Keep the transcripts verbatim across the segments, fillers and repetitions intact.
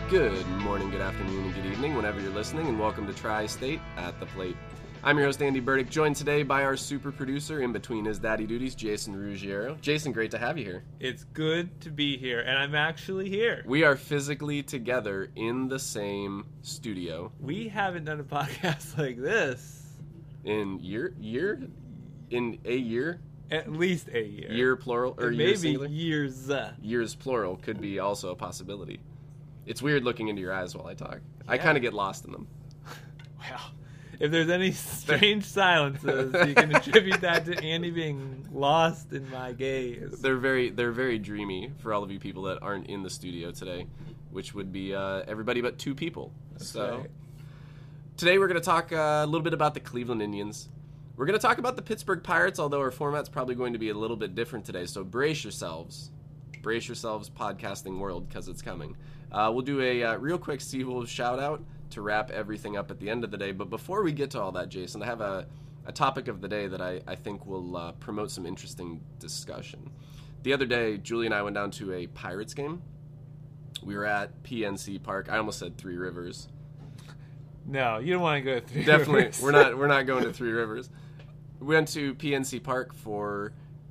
Good morning, good afternoon, and good evening, whenever you're listening, and welcome to Tri-State at the Plate. I'm your host, Andy Burdick, joined today by our super producer in between his daddy duties, Jason Ruggiero. Jason, great to have you here. It's good to be here, and I'm actually here. We are physically together in the same studio. We haven't done a podcast like this. In year? Year? In a year? At least a year. Year plural? Or And year maybe singular? years. Years plural could be also a possibility. It's weird looking into your eyes while I talk. I Yeah. kind of get lost in them. Well, if there's any strange silences, you can attribute that to Andy being lost in my gaze. They're very they're very dreamy for all of you people that aren't in the studio today, which would be uh, everybody but two people. That's so right. today we're going to talk uh, a little bit about the Cleveland Indians. We're going to talk about the Pittsburgh Pirates, although our format's probably going to be a little bit different today. So brace yourselves. Brace yourselves, podcasting world, because it's coming. Uh, we'll do a uh, real quick Seawolves shout out to wrap everything up at the end of the day. But before we get to all that, Jason, I have a, a topic of the day that I, I think will uh, promote some interesting discussion. The other day, Julie and I went down to a Pirates game. We were at P N C Park. I almost said Three Rivers. No, you don't want to go to Three Definitely, Rivers. we're not we're not going to Three Rivers. We went to P N C Park for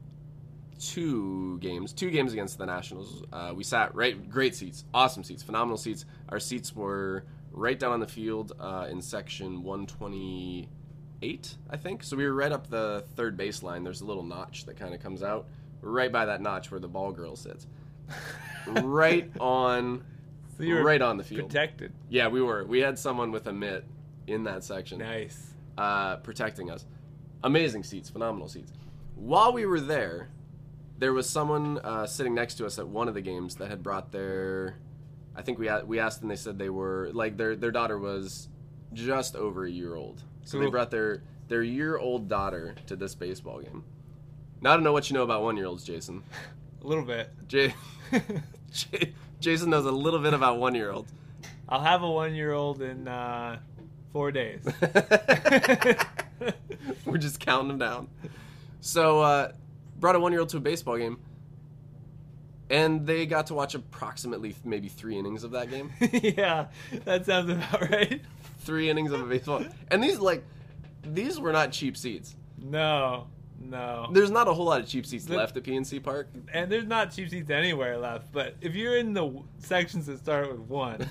two games, two games against the Nationals. Uh, we sat right, great seats, awesome seats, phenomenal seats. Our seats were right down on the field uh, in section one twenty-eight, I think. So we were right up the third baseline. There's a little notch that kind of comes out. We're right by that notch where the ball girl sits. Right on, So you were right on the field. protected. Yeah, we were. We had someone with a mitt in that section. Nice. Uh, protecting us. Amazing seats, phenomenal seats. While we were there, there was someone uh, sitting next to us at one of the games that had brought their, I think we a- we asked them, they said they were, like their their daughter was just over a year old. So they Cool. brought their, their year-old daughter to this baseball game. Now I don't know what you know about one-year-olds, Jason. A little bit. J- J- Jason knows a little bit about one-year-olds. I'll have a one-year-old in uh, four days. We're just counting them down. So, uh, brought a one-year-old to a baseball game, and they got to watch approximately maybe three innings of that game. Yeah, that sounds about right. Three innings of a baseball. And these, like, these were not cheap seats. No, no. There's not a whole lot of cheap seats The- left at P N C Park. And there's not cheap seats anywhere left, but if you're in the w- sections that start with one,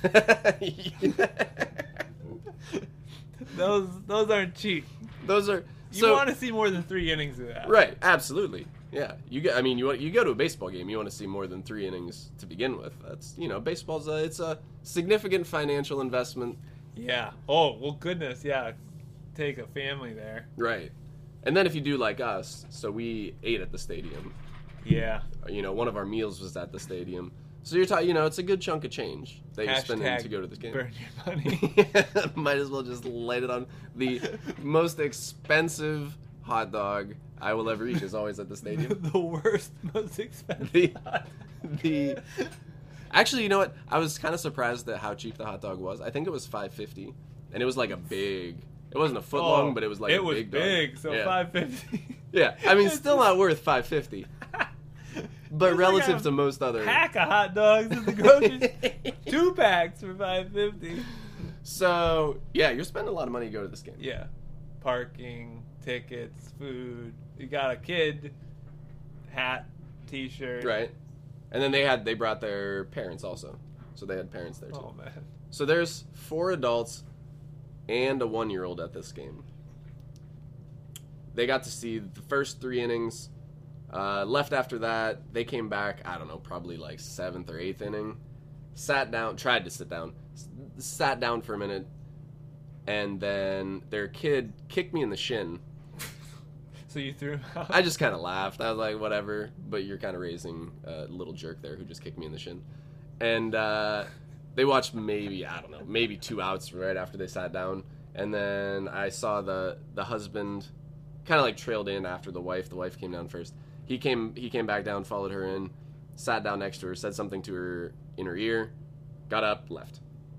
those those aren't cheap. Those are... You so, want to see more than three innings of that. Right, absolutely. Yeah, you get. I mean, you want, you go to a baseball game, you want to see more than three innings to begin with. That's, you know, baseball's a, it's a significant financial investment. Yeah. Oh, well, goodness, yeah. Take a family there. Right. And then if you do like us, so we ate at the stadium. Yeah. You know, one of our meals was at the stadium. So you're talking, you know, it's a good chunk of change that you're spending Hashtag to go to this game. burn your money. Might as well just light it on. The most expensive hot dog I will ever eat is always at the stadium. The worst, most expensive. The, the Actually, you know what? I was kind of surprised at how cheap the hot dog was. I think it was five fifty, and it was like a big. It wasn't a foot Oh, long, but it was like it a was big dog. big, so yeah. five fifty. Yeah, I mean, still not worth five fifty, but It's relative like a to most other. Pack of hot dogs at the grocery. Two packs for five fifty. So yeah, you're spending a lot of money to go to this game. Yeah. Parking, tickets, food. You got a kid, hat, t-shirt. Right. And then they had they brought their parents also, so they had parents there too. Oh man. So there's four adults and a one-year-old at this game. They got to see the first three innings. Uh, left after that. They came back, I don't know, probably like seventh or eighth inning. Sat down, tried to sit down. S- sat down for a minute. And then their kid kicked me in the shin. So you threw him out? I just kind of laughed. I was like, whatever. But you're kind of raising a little jerk there who just kicked me in the shin. And uh, they watched maybe, I don't know, maybe two outs right after they sat down. And then I saw the, the husband kind of like trailed in after the wife. The wife came down first. He came he came back down, followed her in, sat down next to her, said something to her in her ear, got up, left.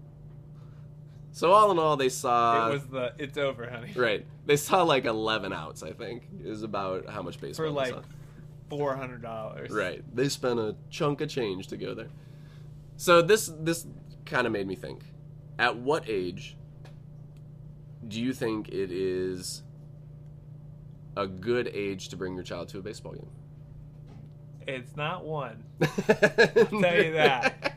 So all in all, they saw... It was the, it's over, honey. Right. They saw like eleven outs, I think, is about how much baseball For they like saw. four hundred dollars. Right. They spent a chunk of change to go there. So this this kind of made me think. At what age do you think it is a good age to bring your child to a baseball game? It's not one. I'll tell you that.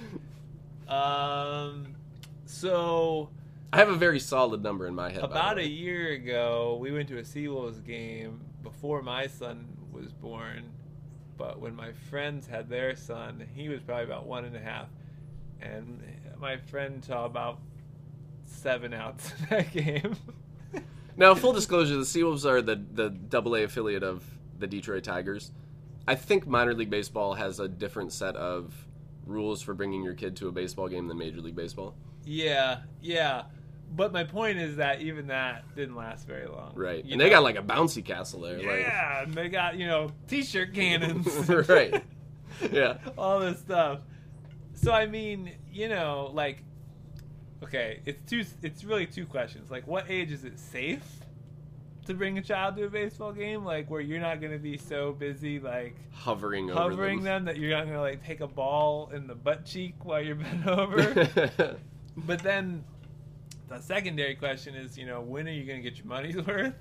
Um, so I have a very solid number in my head. about a year ago, we went to a Seawolves game before my son was born. But when my friends had their son, he was probably about one and a half, and my friend saw about seven outs in that game. Now, full disclosure, the Seawolves are the the Double A affiliate of the Detroit Tigers. I think minor league baseball has a different set of rules for bringing your kid to a baseball game than Major League Baseball. Yeah, yeah. But my point is that even that didn't last very long. Right. You And know? they got like a bouncy castle there. Yeah, and they got, you know, t-shirt cannons. Like, right. Yeah. All this stuff. So, I mean, you know, like, okay, it's two. It's really two questions. Like, what age is it safe to bring a child to a baseball game? Like, where you're not going to be so busy, like, Hovering over hovering them. them that you're not going to, like, take a ball in the butt cheek while you're bent over. But then the secondary question is, you know, when are you going to get your money's worth?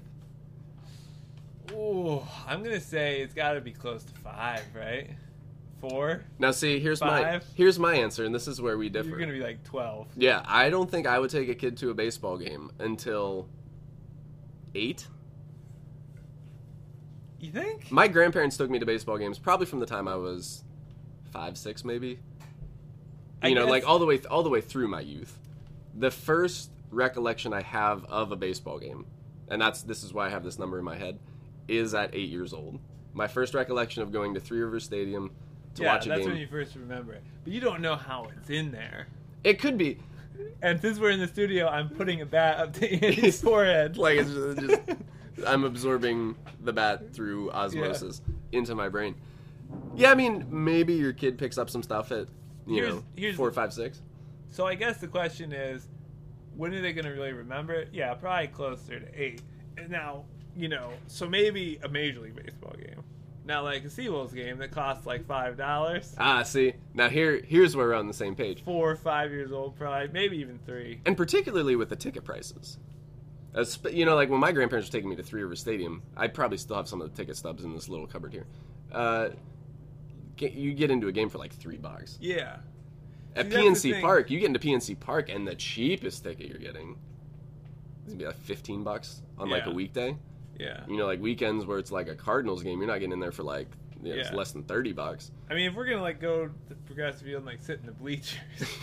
Ooh, I'm going to say it's got to be close to five, right? Four? Now, see, here's my Five? here's my answer, and this is where we differ. You're going to be like twelve. Yeah, I don't think I would take a kid to a baseball game until eight. You think? My grandparents took me to baseball games probably from the time I was five, six, maybe. I You know, guess- like all the way all the way through my youth. The first recollection I have of a baseball game, and that's this is why I have this number in my head, is at eight years old. My first recollection of going to Three Rivers Stadium to yeah, watch a that's game. when you first remember it. But you don't know how it's in there. It could be And since we're in the studio, I'm putting a bat up to Andy's forehead. like it's just, just I'm absorbing the bat through osmosis into my brain. Yeah, I mean, maybe your kid picks up some stuff at you Here's- know here's four, the- five, six. So I guess the question is, when are they going to really remember it? Yeah, probably closer to eight. And now, you know, so maybe a Major League Baseball game. Now, like a Seawolves game that costs like five dollars. Ah, see, now here here's where we're on the same page, Four or five years old, probably, maybe even three. and particularly with the ticket prices. As, you know, like when my grandparents were taking me to Three Rivers Stadium, I probably still have some of the ticket stubs in this little cupboard here. Uh, get, you get into a game for like three bucks. Yeah. At See, that's P N the C thing. Park, you get into P N C Park, and the cheapest ticket you're getting is gonna be like fifteen bucks on like a Yeah. weekday. Yeah. You know, like weekends where it's like a Cardinals game, you're not getting in there for like you know, it's Yeah. less than thirty bucks. I mean, if we're going to like go to Progressive Field and like sit in the bleachers,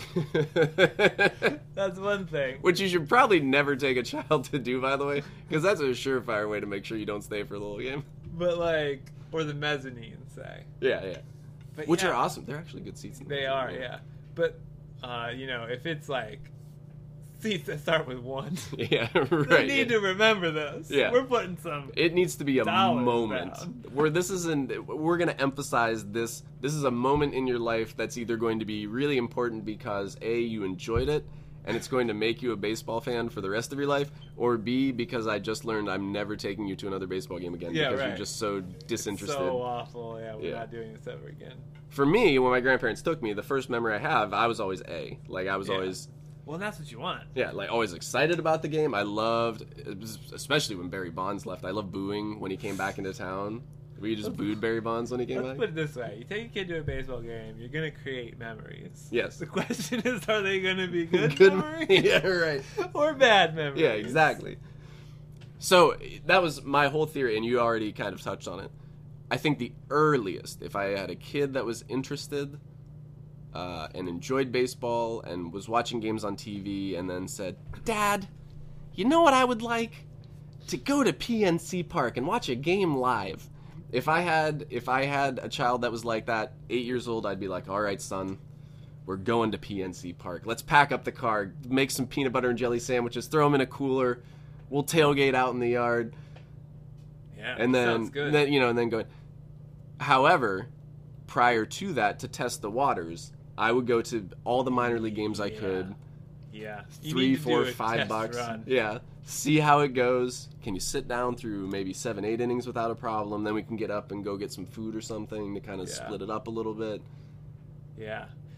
that's one thing. Which you should probably never take a child to do, by the way, because that's a surefire way to make sure you don't stay for the whole game. But like, or the mezzanine, say. Yeah, yeah. But Which yeah, are awesome. They're actually good seats. In the They game, are, yeah. But, uh, you know, if it's like seats that start with one, Yeah, they right. need yeah. to remember this. Yeah. We're putting some. It needs to be a Dollars moment down. where this isn't. We're going to emphasize this. This is a moment in your life that's either going to be really important because A, you enjoyed it, and it's going to make you a baseball fan for the rest of your life, or B, because I just learned I'm never taking you to another baseball game again Yeah, because right. you're just so disinterested. So awful. Yeah, we're Yeah. not doing this ever again. For me, when my grandparents took me, the first memory I have, I was always A. Like I was Yeah. always. Well, that's what you want. Yeah, like always excited about the game. I loved, especially when Barry Bonds left. I loved booing when he came back into town. We just booed Barry Bonds when he came Let's back. put it this way: you take a kid to a baseball game, you're gonna create memories. Yes. The question is, are they gonna be good, Good- memories yeah, right. or bad memories? Yeah, exactly. So that was my whole theory, and you already kind of touched on it. I think the earliest, if I had a kid that was interested uh, and enjoyed baseball and was watching games on T V and then said, Dad, you know what I would like? To go to P N C Park and watch a game live. If I had if I had a child that was like that, eight years old, I'd be like, all right, son, we're going to P N C Park. Let's pack up the car, make some peanut butter and jelly sandwiches, throw them in a cooler. We'll tailgate out in the yard, Yeah, and then, sounds good. then you know, and then go. However, prior to that, to test the waters, I would go to all the minor league games I Yeah. could. yeah, You Three, need to four, do a five test bucks. run. Yeah. See how it goes. Can you sit down through maybe seven, eight innings without a problem? Then we can get up and go get some food or something to kind of Yeah. split it up a little bit. Yeah.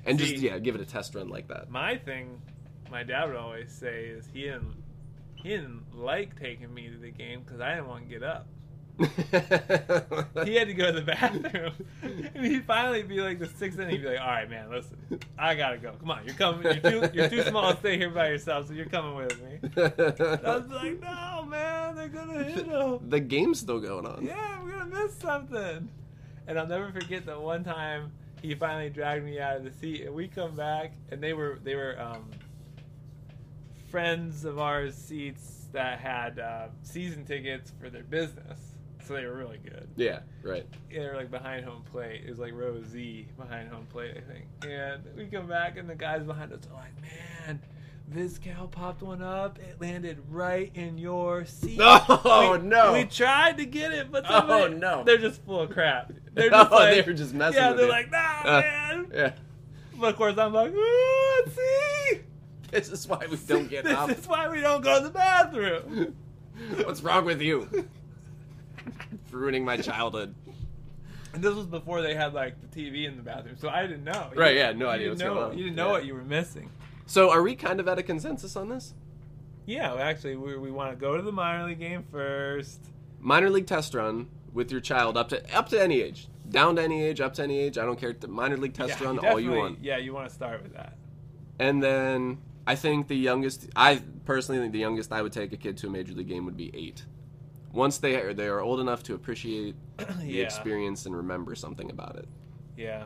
And See, just, yeah, give it a test run like that. My thing, my dad would always say is he didn't he didn't like taking me to the game because I didn't want to get up. He had to go to the bathroom, and he'd finally be like the sixth inning. He'd be like, "All right, man, listen, I gotta go. Come on, you're coming. You're too, you're too small to stay here by yourself, so you're coming with me." I was like, "No, man, they're gonna hit him. The game's still going on. Yeah, we're gonna miss something." And I'll never forget that one time he finally dragged me out of the seat, and we come back, and they were they were um, friends of ours seats that had uh, season tickets for their business. So they were really good. Yeah, right. Yeah, they were like behind home plate. It was like row Z behind home plate, I think. And we come back, and the guys behind us are like, "Man, Vizcal popped one up. It landed right in your seat." Oh, we, no. We tried to get it, but Oh, somebody, no. They're just full of crap. They're Oh, just like, they were just messing yeah, with they're you. like, "No, Uh, man." Yeah. But of course, I'm like, "Oh, see? This is why we don't get this up. is why we don't go to the bathroom." What's wrong with you? Ruining my childhood. And this was before they had like the T V in the bathroom, so I didn't know. Right, You- yeah, no you idea didn't what's know, going on. You didn't know Yeah. what you were missing. So are we kind of at a consensus on this? Yeah, well, actually, we, we want to go to the minor league game first. Minor league test run with your child up to up to any age. Down to any age, up to any age. I don't care. The minor league test Yeah, run, all you definitely- want. Yeah, you want to start with that. And then I think the youngest, I personally think the youngest I would take a kid to a major league game would be eight. Once they are, they are old enough to appreciate the Yeah. experience and remember something about it. Yeah.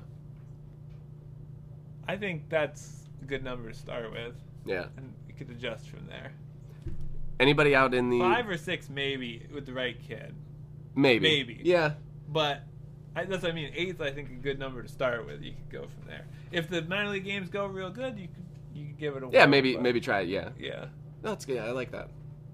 I think that's a good number to start with, Yeah. and we could adjust from there. Anybody out in the Five or six, maybe, with the right kid. maybe maybe. yeah. But I, that's what I mean. Eighth, I think, a good number to start with. You could go from there. If the minor league games go real good, you could you could give it a Yeah, whirl, maybe but- maybe try it. Yeah, Yeah. no, that's good. I like that.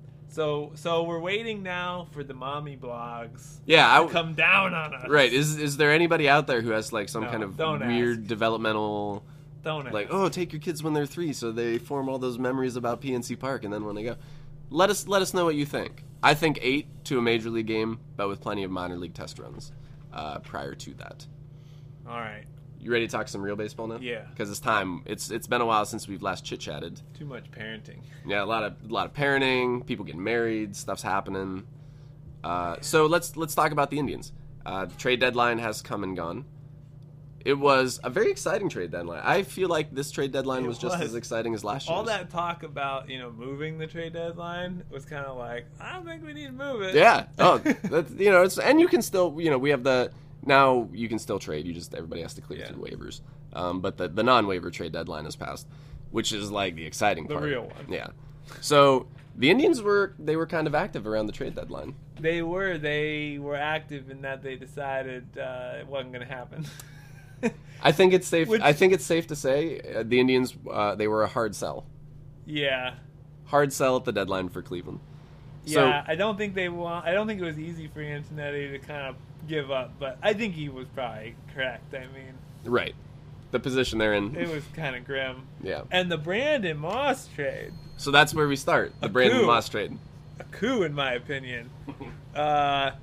So so we're waiting now for the mommy blogs Yeah, I to w- come down on us. right. Is is there anybody out there who has like some No, kind of don't weird ask. developmental Don't ask. like, oh, take your kids when they're three so they form all those memories about P N C Park, and then when they go, let us let us know what you think. I think eight to a major league game, but with plenty of minor league test runs uh, prior to that. All right. You ready to talk some real baseball now? Yeah. Because it's time. It's it's been a while since we've last chit chatted. Too much parenting. Yeah, a lot of a lot of parenting, people getting married, stuff's happening. Uh, so let's let's talk about the Indians. Uh, the trade deadline has come and gone. It was a very exciting trade deadline. I feel like this trade deadline It was just was. as exciting as last year's. All that talk about, you know, moving the trade deadline was kind of like, I don't think we need to move it. Yeah. Oh, that's, you know, it's and you can still, you know, we have the now you can still trade. You just everybody has to clear Yeah. through waivers. Um, but the the non-waiver trade deadline has passed, which is like the exciting The part. real one. Yeah. So the Indians were they were kind of active around the trade deadline. They were. They were active in that they decided uh, it wasn't going to happen. I think it's safe. Which- I think it's safe to say uh, the Indians uh, they were a hard sell. Yeah. Hard sell at the deadline for Cleveland. So, Yeah, I don't think they want. I don't think it was easy for Antonetti to kind of give up, but I think he was probably correct. I mean, right, the position they're in. it was kind of grim. Yeah. And the Brandon Moss trade, So that's where we start. The A Brandon coup. Moss trade. a coup in my opinion. uh,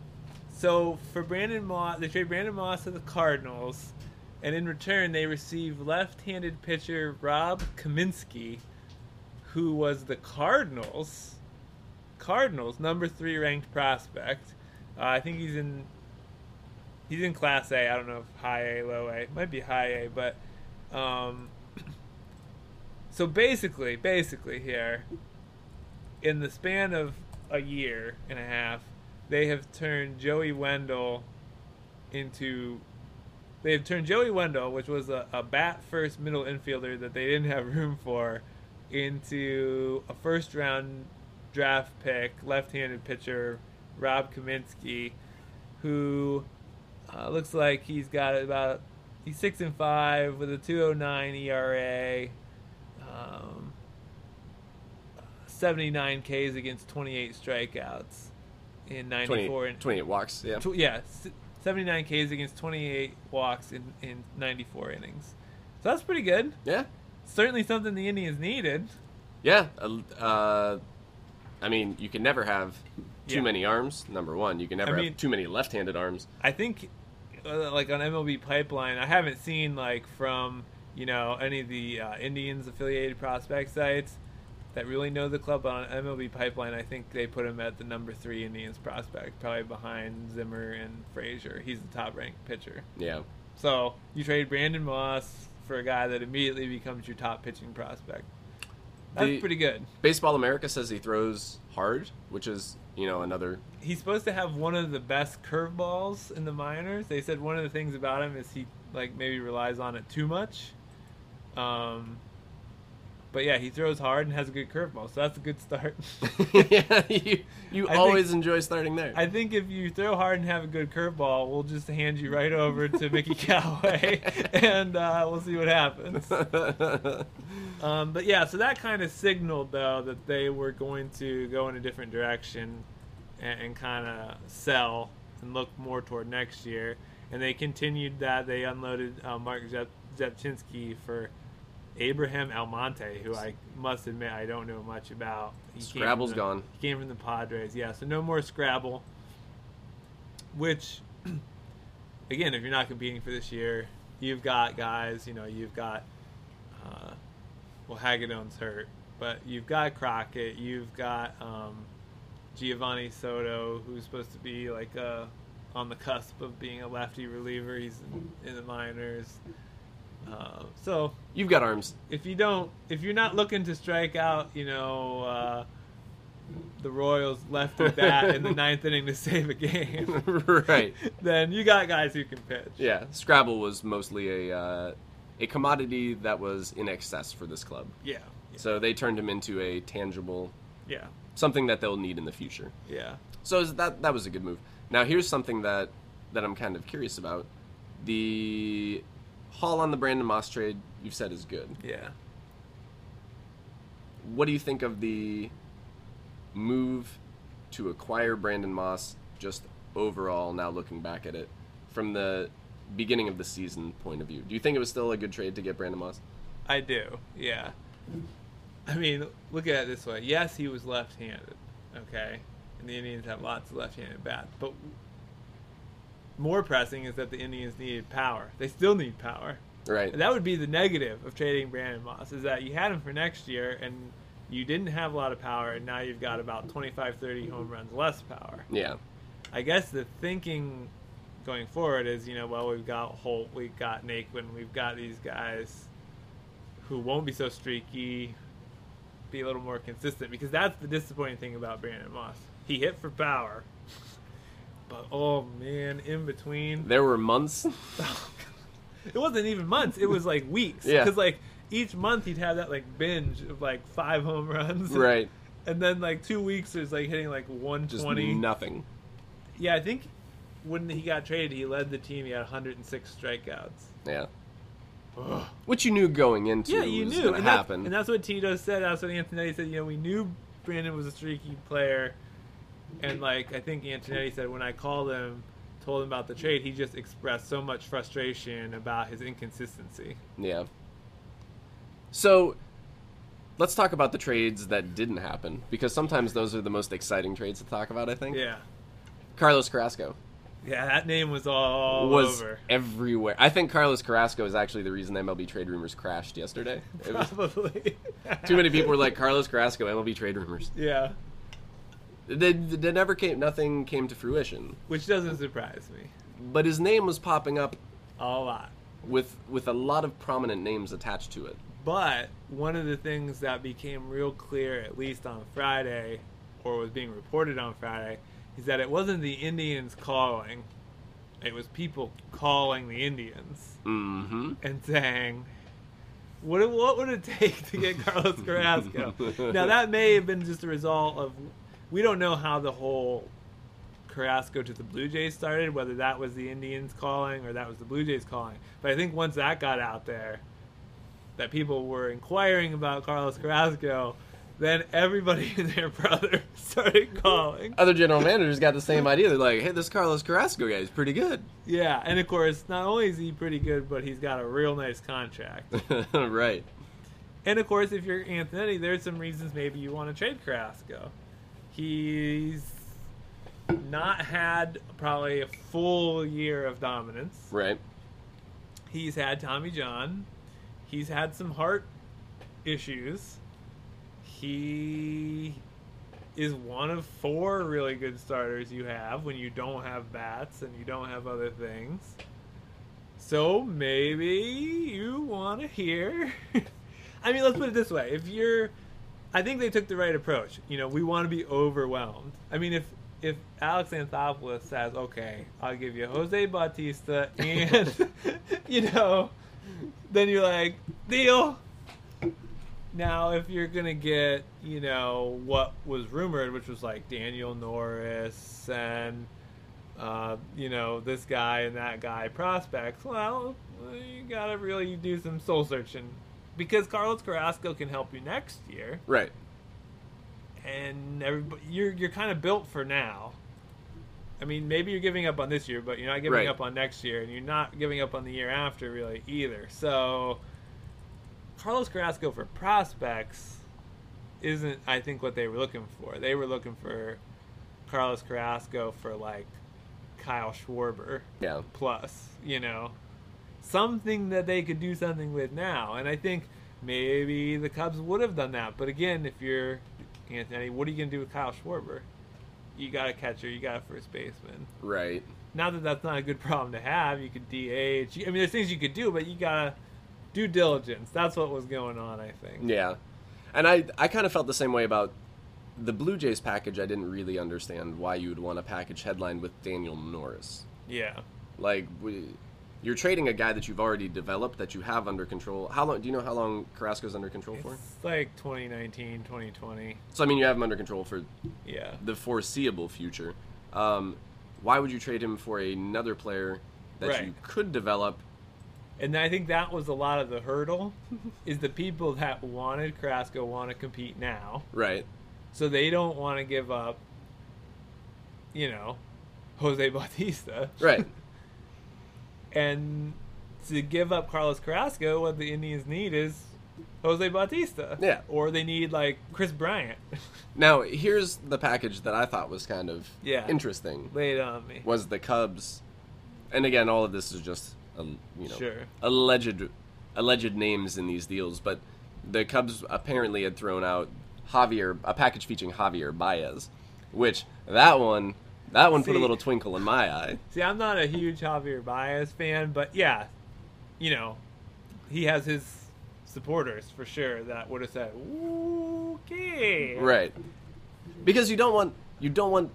so for Brandon Moss, they trade Brandon Moss to the Cardinals, and in return they receive left-handed pitcher Rob Kaminsky, who was the Cardinals. Cardinals number three ranked prospect. Uh, I think he's in he's in Class A. I don't know if High A, Low A. Might be High A, but um, so basically, basically here, in the span of a year and a half, they have turned Joey Wendell into. They have turned Joey Wendell, which was a, a bat first middle infielder that they didn't have room for, into a first round draft pick, left-handed pitcher Rob Kaminsky, who uh, looks like he's got about he's six and five with a two oh nine E R A, um, seventy-nine Ks against twenty-eight strikeouts in ninety-four. twenty, twenty-eight walks. Yeah. Tw- yeah, s- seventy-nine Ks against twenty-eight walks in, in ninety-four innings. So that's pretty good. Yeah. Certainly something the Indians needed. Yeah. Uh, I mean, you can never have too Yeah. many arms. Number one, you can never I mean- have too many left-handed arms. I think, uh, like on M L B Pipeline, I haven't seen like from you know, any of the uh, Indians affiliated prospect sites that really know the club on M L B Pipeline, I think they put him at the number three Indians prospect, probably behind Zimmer and Frazier. He's the top ranked pitcher. Yeah. So you trade Brandon Moss for a guy that immediately becomes your top pitching prospect. That's The- pretty good. Baseball America says he throws hard, which is, you know, another. He's supposed to have one of the best curveballs in the minors. They said one of the things about him is he like maybe relies on it too much. Um, but yeah, he throws hard and has a good curveball, so that's a good start. yeah, you, you I always think- enjoy starting there. I think if you throw hard and have a good curveball, we'll just hand you right over to Mickey Callaway, and uh, we'll see what happens. Um, but yeah, so that kind of signaled, though, that they were going to go in a different direction and, and kind of sell and look more toward next year. And they continued that. They unloaded uh, Mark Zep- Zepchinski for Abraham Almonte, who I must admit I don't know much about. He came Scrabble's from the- gone. He came from the Padres, yeah. So no more Scrabble, which, again, if you're not competing for this year, you've got guys, you know, you've got, uh, well, Hagedorn's hurt, but you've got Crockett, you've got um, Giovanni Soto, who's supposed to be like uh, on the cusp of being a lefty reliever. He's in, in the minors. Uh, so You've got arms. if you don't, if you're not looking to strike out, you know, uh, the Royals left with that in the ninth inning to save a game, Right. then you got guys who can pitch. Yeah, Scrabble was mostly a uh, a commodity that was in excess for this club. Yeah. Yeah. So they turned him into a tangible, Yeah. something that they'll need in the future. Yeah. So is that that was a good move. Now here's something that that I'm kind of curious about. The haul on the Brandon Moss trade you've said is good. Yeah. What do you think of the move to acquire Brandon Moss just overall, now looking back at it, from the beginning of the season point of view? Do you think it was still a good trade to get Brandon Moss? I do, yeah. I mean, look at it this way. Yes, he was left-handed, okay? And the Indians have lots of left-handed bats. But more pressing is that the Indians needed power. They still need power. Right. And that would be the negative of trading Brandon Moss, is that you had him for next year, and you didn't have a lot of power, and now you've got about twenty-five, thirty home runs less power. Yeah. I guess the thinking going forward is, you know, well, we've got Holt, we've got Naquin, we've got these guys who won't be so streaky, be a little more consistent, because that's the disappointing thing about Brandon Moss. He hit for power, but oh man, in between, There were months. it wasn't even months, it was like weeks. Yeah. Because like each month he'd have that like binge of like five home runs. Right. And then like two weeks it was like hitting like one Just twenty. nothing. Yeah, I think when he got traded, he led the team. He had one hundred six strikeouts. Yeah. Which you knew going into Yeah, you was knew. going to And that's, happen. and that's what Tito said. That's what Antonetti said. You know, we knew Brandon was a streaky player. And, like, I think Antonetti said when I called him, told him about the trade, he just expressed so much frustration about his inconsistency. Yeah. So, let's talk about the trades that didn't happen, because sometimes those are the most exciting trades to talk about, I think. Yeah. Carlos Carrasco Yeah, that name was all was over. everywhere. I think Carlos Carrasco is actually the reason M L B trade rumors crashed yesterday. It was, Probably. too many people were like, Carlos Carrasco, M L B trade rumors. Yeah. They, they never came, nothing came to fruition. Which doesn't surprise me. But his name was popping up A lot. with with a lot of prominent names attached to it. But one of the things that became real clear, at least on Friday, or was being reported on Friday, is that it wasn't the Indians calling. It was people calling the Indians Mm-hmm. and saying, what, what would it take to get Carlos Carrasco? Now, that may have been just a result of, we don't know how the whole Carrasco to the Blue Jays started, whether that was the Indians calling or that was the Blue Jays calling. But I think once that got out there, that people were inquiring about Carlos Carrasco, then everybody and their brother started calling. Other general managers got the same idea. They're like, hey, this Carlos Carrasco guy is pretty good. Yeah, and of course, not only is he pretty good, but he's got a real nice contract. Right. And of course, if you're Antonetti, there's some reasons maybe you want to trade Carrasco. He's not had probably a full year of dominance. Right. He's had Tommy John. he's had some heart issues. He is one of four really good starters you have when you don't have bats and you don't have other things. So maybe you want to hear. I mean, let's put it this way. If you're, I think they took the right approach. You know, we want to be overwhelmed. I mean, if if Alex Anthopoulos says, okay, I'll give you Jose Bautista and, you know, then you're like, deal. Now, if you're going to get, you know, what was rumored, which was like Daniel Norris and, uh, you know, this guy and that guy prospects, well, you got to really do some soul searching. Because Carlos Carrasco can help you next year. Right. And everybody, you're you're kind of built for now. I mean, maybe you're giving up on this year, but you're not giving right. up on next year, and you're not giving up on the year after, really, either. So, Carlos Carrasco for prospects isn't, I think, what they were looking for. They were looking for Carlos Carrasco for, like, Kyle Schwarber yeah. plus, you know. Something that they could do something with now. And I think maybe the Cubs would have done that. But again, if you're Anthony, what are you going to do with Kyle Schwarber? You got a catcher, you got a first baseman. Right. Not that that's not a good problem to have. You could D H. I mean, there's things you could do, but you got to due diligence. That's what was going on, I think. Yeah. And I, I kind of felt the same way about the Blue Jays package. I didn't really understand why you would want a package headline with Daniel Norris. Yeah. Like, we... You're trading a guy that you've already developed, that you have under control. How long? Do you know how long Carrasco's under control for? It's like twenty nineteen, twenty twenty. So, I mean, you have him under control for yeah. the foreseeable future. Um, why would you trade him for another player that right. you could develop? And I think that was a lot of the hurdle, is the people that wanted Carrasco want to compete now. Right. So they don't want to give up, you know, Jose Bautista. Right. And to give up Carlos Carrasco, what the Indians need is Jose Bautista. Yeah. Or they need, like, Chris Bryant. Now, here's the package that I thought was kind of yeah. interesting. Lay it on me. Was the Cubs, and again, all of this is just, uh, you know, sure. alleged, alleged names in these deals, but the Cubs apparently had thrown out Javier, a package featuring Javier Baez, which, that one... That one see, put a little twinkle in my eye. See, I'm not a huge Javier Baez fan, but yeah, you know, he has his supporters for sure that would have said, okay. Right. Because you don't want you don't want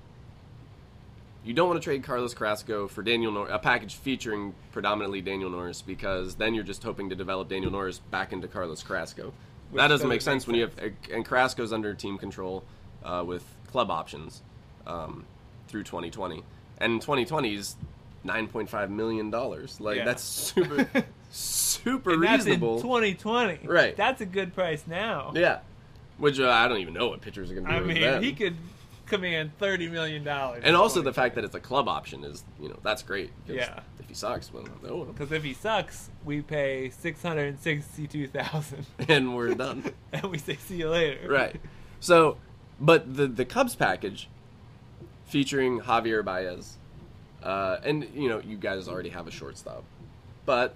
you don't want to trade Carlos Carrasco for Daniel Norris, a package featuring predominantly Daniel Norris, because then you're just hoping to develop Daniel Norris back into Carlos Carrasco. Which that doesn't make sense make when sense. you have and Carrasco's under team control uh, with club options. Um, through twenty twenty, and twenty twenty is nine point five million dollars. Like yeah. that's super, super and reasonable. That's in twenty twenty, right? That's a good price now. Yeah, which uh, I don't even know what pitchers are going to do. I with mean, them. he could command thirty million dollars. And also the fact that it's a club option is, you know, that's great. Yeah. If he sucks, well, no. Because if he sucks, we pay six hundred sixty-two thousand, and we're done. And we say, see you later. Right. So, but the the Cubs package, featuring Javier Baez, uh, and you know, you guys already have a shortstop, but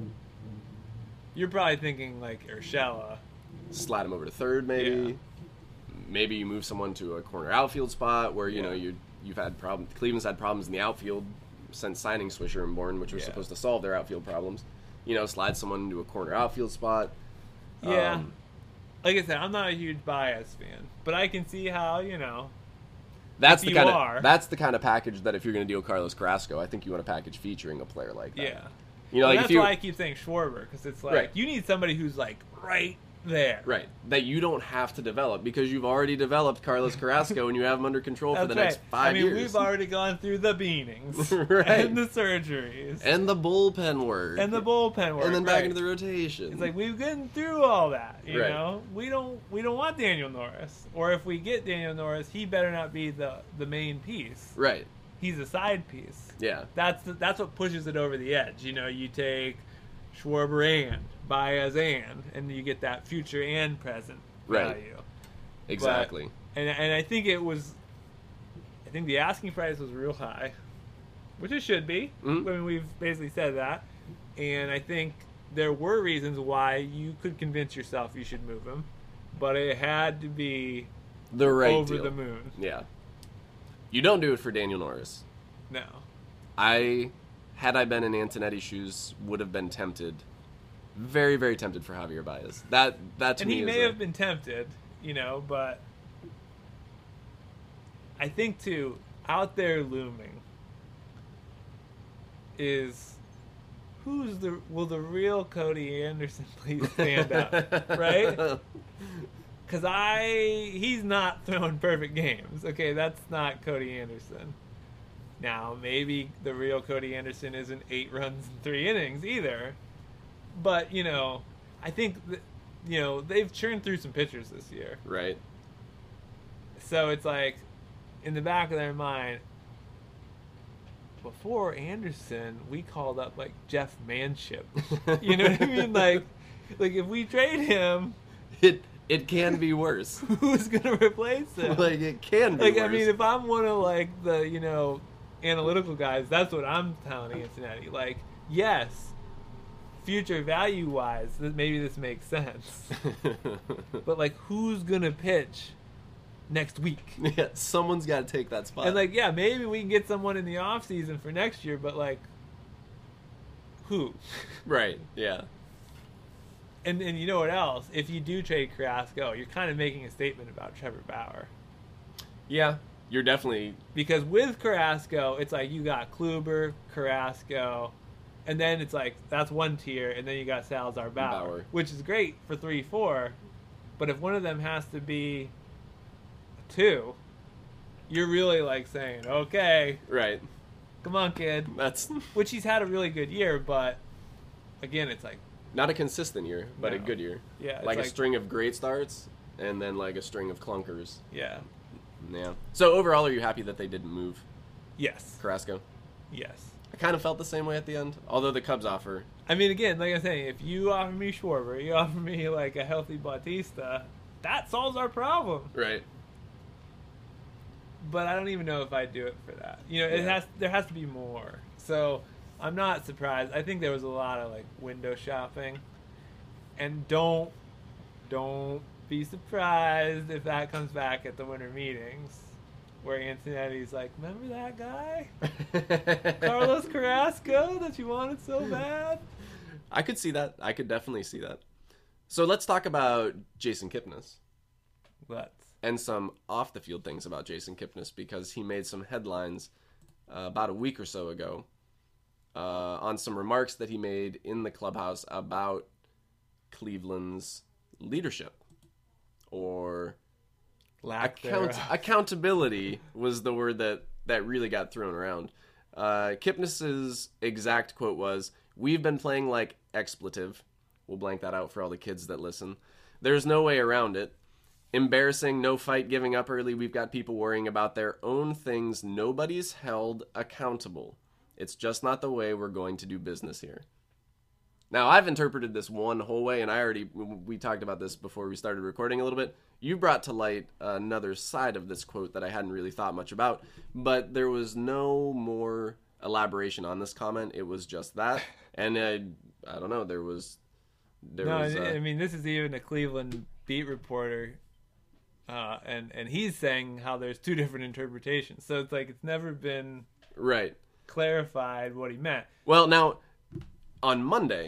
you're probably thinking like Urshela. Slide him over to third, maybe. Yeah. Maybe you move someone to a corner outfield spot where you yeah. know you you've had problems. Cleveland's had problems in the outfield since signing Swisher and Bourne, which was yeah. supposed to solve their outfield problems. You know, slide someone into a corner outfield spot. Yeah. Um, like I said, I'm not a huge Baez fan, but I can see how, you know. That's the kind are. of that's the kind of package that if you're going to deal Carlos Carrasco, I think you want a package featuring a player like that. Yeah. You know, like that's if you, why I keep saying Schwarber, because it's like right. you need somebody who's like right there. Right. That you don't have to develop because you've already developed Carlos Carrasco and you have him under control for the right. next five I mean, years. we've already gone through the beanings right. and the surgeries and the bullpen work and the bullpen work and then back right. into the rotation. It's like we've gotten through all that. You right. know, we don't we don't want Daniel Norris, or if we get Daniel Norris, he better not be the the main piece. Right. He's a side piece. Yeah. That's the, that's what pushes it over the edge. You know, you take Schwarber and Baez and, and you get that future and present right. value. Exactly. But, and and I think it was, I think the asking price was real high, which it should be. Mm-hmm. I mean, we've basically said that, and I think there were reasons why you could convince yourself you should move him, but it had to be The right over deal. the moon. Yeah. You don't do it for Daniel Norris. No. I, had I been in Antonetti's shoes, would have been tempted, very, very tempted for Javier Baez. That, that to And me he is may a- have been tempted, you know, but I think, too, out there looming is who's the, will the real Cody Anderson please stand up, right? Because I, he's not throwing perfect games. Okay, that's not Cody Anderson. Now, maybe the real Cody Anderson isn't eight runs in three innings either. But, you know, I think, that, you know, they've churned through some pitchers this year. Right. So it's like, in the back of their mind, before Anderson, we called up, like, Jeff Manship. You know what I mean? Like, like if we trade him, It it can be worse. who's going to replace him? Like, it can be Like, worse. I mean, if I'm one of, like, the, you know, analytical guys, that's what I'm telling Cincinnati. Like, yes, future value-wise, th- maybe this makes sense. But, like, who's going to pitch next week? Yeah, someone's got to take that spot. And, like, yeah, maybe we can get someone in the offseason for next year, but, like, who? right, yeah. And and you know what else? If you do trade Carrasco, you're kind of making a statement about Trevor Bauer. Yeah, you're definitely... Because with Carrasco, it's like you got Kluber, Carrasco, and then it's like that's one tier, and then you got Salazar Bauer, Bauer. which is great for three four. But if one of them has to be a two, you're really like saying, okay, Right. come on, kid. That's Which he's had a really good year, but again, it's like, not a consistent year, but a No. good year. yeah, it's Like, like a string of great starts, and then like a string of clunkers. yeah, Yeah. So overall, are you happy that they didn't move yes, Carrasco? yes. I kind of felt the same way at the end, although the Cubs offer... I mean, again, like I'm saying, if you offer me Schwarber, you offer me like a healthy Bautista, that solves our problem. Right. But I don't even know if I'd do it for that. You know, it Yeah. has there has to be more. So I'm not surprised. I think there was a lot of like window shopping, and don't don't be surprised if that comes back at the winter meetings, where Antonetti's like, "Remember that guy, Carlos Carrasco, that you wanted so bad?" I could see that. I could definitely see that. So let's talk about Jason Kipnis Let's. and some off-the-field things about Jason Kipnis, because he made some headlines uh, about a week or so ago uh, on some remarks that he made in the clubhouse about Cleveland's leadership, or Lack account- thereof. accountability was the word that, that really got thrown around. Uh, Kipnis's exact quote was, "We've been playing like expletive." We'll blank that out for all the kids that listen. "There's no way around it. Embarrassing, no fight, giving up early. We've got people worrying about their own things. Nobody's held accountable. It's just not the way we're going to do business here." Now, I've interpreted this one whole way, and I already, we talked about this before we started recording a little bit. You brought to light another side of this quote that I hadn't really thought much about, but there was no more elaboration on this comment. It was just that. And uh, I don't know, there was... There no, was, I- uh, I mean, this is even a Cleveland beat reporter, uh, and and he's saying how there's two different interpretations. So it's like it's never been right. clarified what he meant. Well, now, on Monday,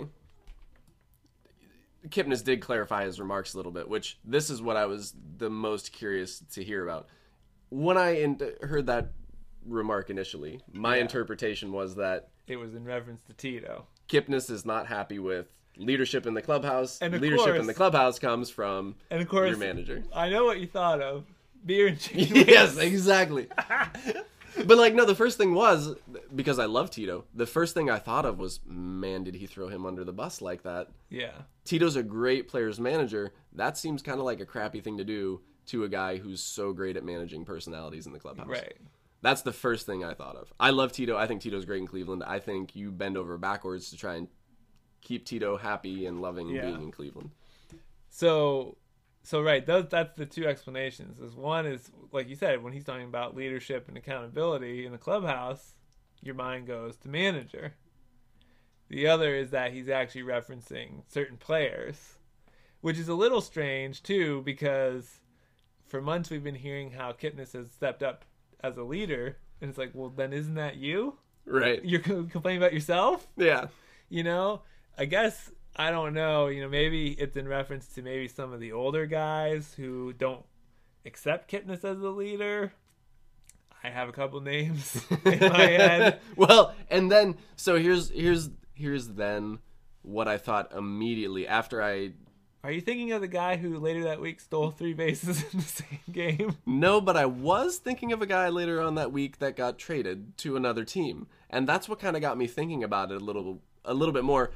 Kipnis did clarify his remarks a little bit, which this is what I was the most curious to hear about. When I in- heard that remark initially, my Yeah. interpretation was that It was in reference to Tito. Kipnis is not happy with leadership in the clubhouse. And of leadership course- in the clubhouse comes from And of course, your manager. I know what you thought of. Beer and chicken Yes, wings. exactly. But, like, no, the first thing was, because I love Tito, the first thing I thought of was, man, did he throw him under the bus like that? Yeah. Tito's a great player's manager. That seems kind of like a crappy thing to do to a guy who's so great at managing personalities in the clubhouse. Right. That's the first thing I thought of. I love Tito. I think Tito's great in Cleveland. I think you bend over backwards to try and keep Tito happy and loving Yeah. being in Cleveland. So, so right, those, that's the two explanations. Is one is, like you said, when he's talking about leadership and accountability in the clubhouse, your mind goes to manager. The other is that he's actually referencing certain players, which is a little strange, too, because for months we've been hearing how Kipnis has stepped up as a leader, and it's like, well, then isn't that you? Right. You're complaining about yourself? Yeah. You know, I guess, I don't know, you know, maybe it's in reference to maybe some of the older guys who don't accept Kipnis as a leader. I have a couple names in my head. Well, and then, so here's, here's, here's then what I thought immediately after I... Are you thinking of the guy who later that week stole three bases in the same game? No, but I was thinking of a guy later on that week that got traded to another team. And that's what kind of got me thinking about it a little a little bit more.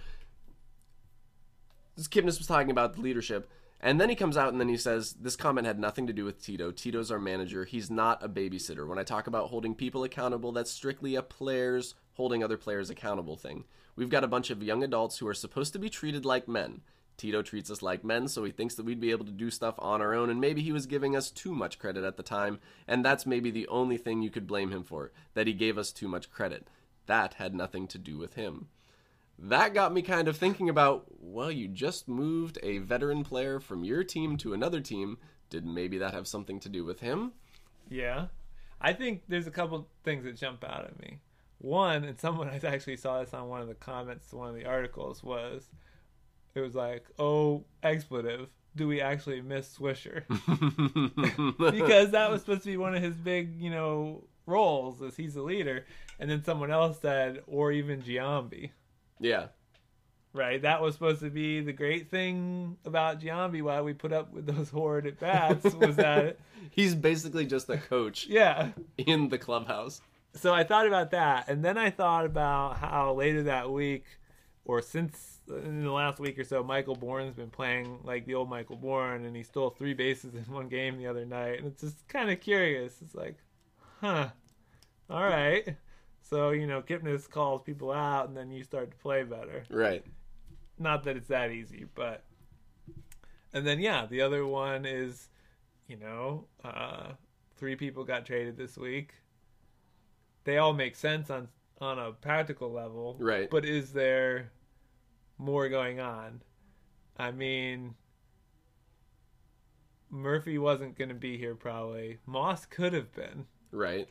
Kipnis was talking about the leadership, and then he comes out and then he says, this comment had nothing to do with Tito. Tito's our manager. He's not a babysitter. When I talk about holding people accountable, that's strictly a players holding other players accountable thing. We've got a bunch of young adults who are supposed to be treated like men. Tito treats us like men, so he thinks that we'd be able to do stuff on our own, and maybe he was giving us too much credit at the time, and that's maybe the only thing you could blame him for, that he gave us too much credit. That had nothing to do with him. That got me kind of thinking about, well, you just moved a veteran player from your team to another team. Did maybe that have something to do with him? Yeah. I think there's a couple things that jump out at me. One, and someone I actually saw this on one of the comments to one of the articles, was... It was like, oh, expletive. Do we actually miss Swisher? Because that was supposed to be one of his big, you know, roles as he's the leader. And then someone else said, or even Giambi. Yeah. Right? That was supposed to be the great thing about Giambi, why we put up with those horrid at-bats, was that... He's basically just a coach. Yeah. In the clubhouse. So I thought about that. And then I thought about how later that week, or since... in the last week or so, Michael Bourne's been playing like the old Michael Bourne, and he stole three bases in one game the other night. And it's just kind of curious. It's like, huh, all right. So, you know, Kipnis calls people out, and then you start to play better. Right. Not that it's that easy, but... And then, yeah, the other one is, you know, uh, three people got traded this week. They all make sense on, on a practical level. Right. But is there... more going on? I mean, Murphy wasn't going to be here probably. Moss could have been. Right.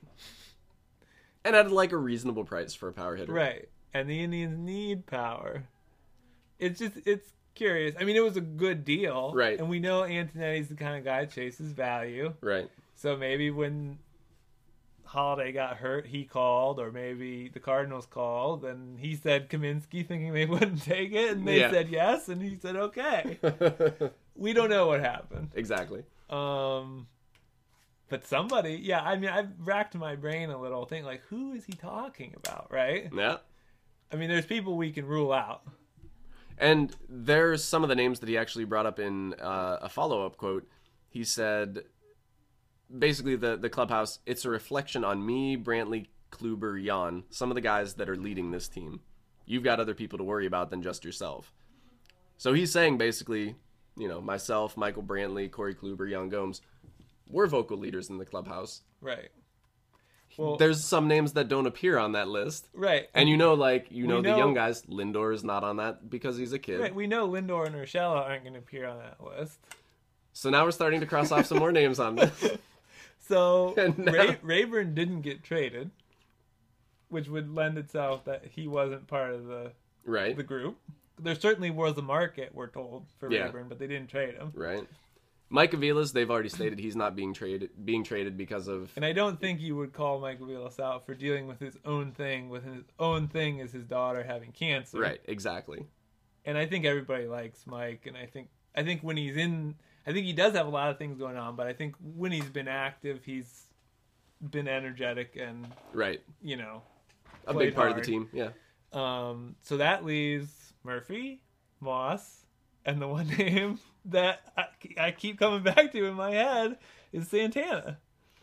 And at like a reasonable price for a power hitter. Right. And the Indians need power. It's just, it's curious. I mean, it was a good deal. Right. And we know Antonetti's the kind of guy that chases value. Right. So maybe when Holiday got hurt, he called, or maybe the Cardinals called, and he said Kaminsky, thinking they wouldn't take it, and they yeah. said yes, and he said okay. We don't know what happened. Exactly. Um, but somebody, yeah, I mean, I've racked my brain a little, thinking like, who is he talking about, right? Yeah. I mean, there's people we can rule out. And there's some of the names that he actually brought up in uh, a follow-up quote. He said... Basically, the, the clubhouse, it's a reflection on me, Brantley, Kluber, Jan, some of the guys that are leading this team. You've got other people to worry about than just yourself. So he's saying, basically, you know, myself, Michael Brantley, Corey Kluber, Jan Gomes, we're vocal leaders in the clubhouse. Right. Well, there's some names that don't appear on that list. Right. And you know, like, you know, know the young guys, Lindor is not on that because he's a kid. Right. We know Lindor and Urshela aren't going to appear on that list. So now we're starting to cross off some more names on this. So now... Ray, Rayburn didn't get traded, which would lend itself that he wasn't part of the right. the group. There certainly was a market, we're told, for yeah. Rayburn, but they didn't trade him. Right. Mike Aviles, they've already stated he's not being traded being traded because of... And I don't think you would call Mike Aviles out for dealing with his own thing, with his own thing is his daughter having cancer. Right, exactly. And I think everybody likes Mike, and I think I think when he's in... I think he does have a lot of things going on, but I think when he's been active, he's been energetic and, right, you know, a big part hard. of the team, yeah. Um, so that leaves Murphy, Moss, and the one name that I, I keep coming back to in my head is Santana,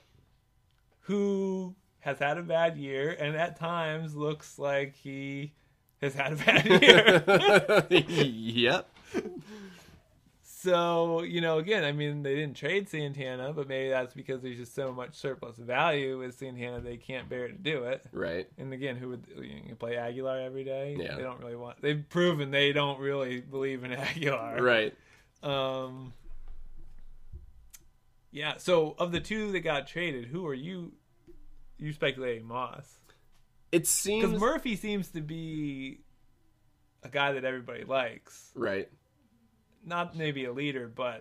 who has had a bad year and at times looks like he has had a bad year. Yep. So, you know, again, I mean, they didn't trade Santana, but maybe that's because there's just so much surplus value with Santana they can't bear to do it. Right. And again, who would you play Aguilar every day? Yeah. They don't really want. They've proven they don't really believe in Aguilar. Right. Um. Yeah. So, of the two that got traded, who are you? You speculating Moss? It seems Because Murphy seems to be a guy that everybody likes. right. Not maybe a leader, but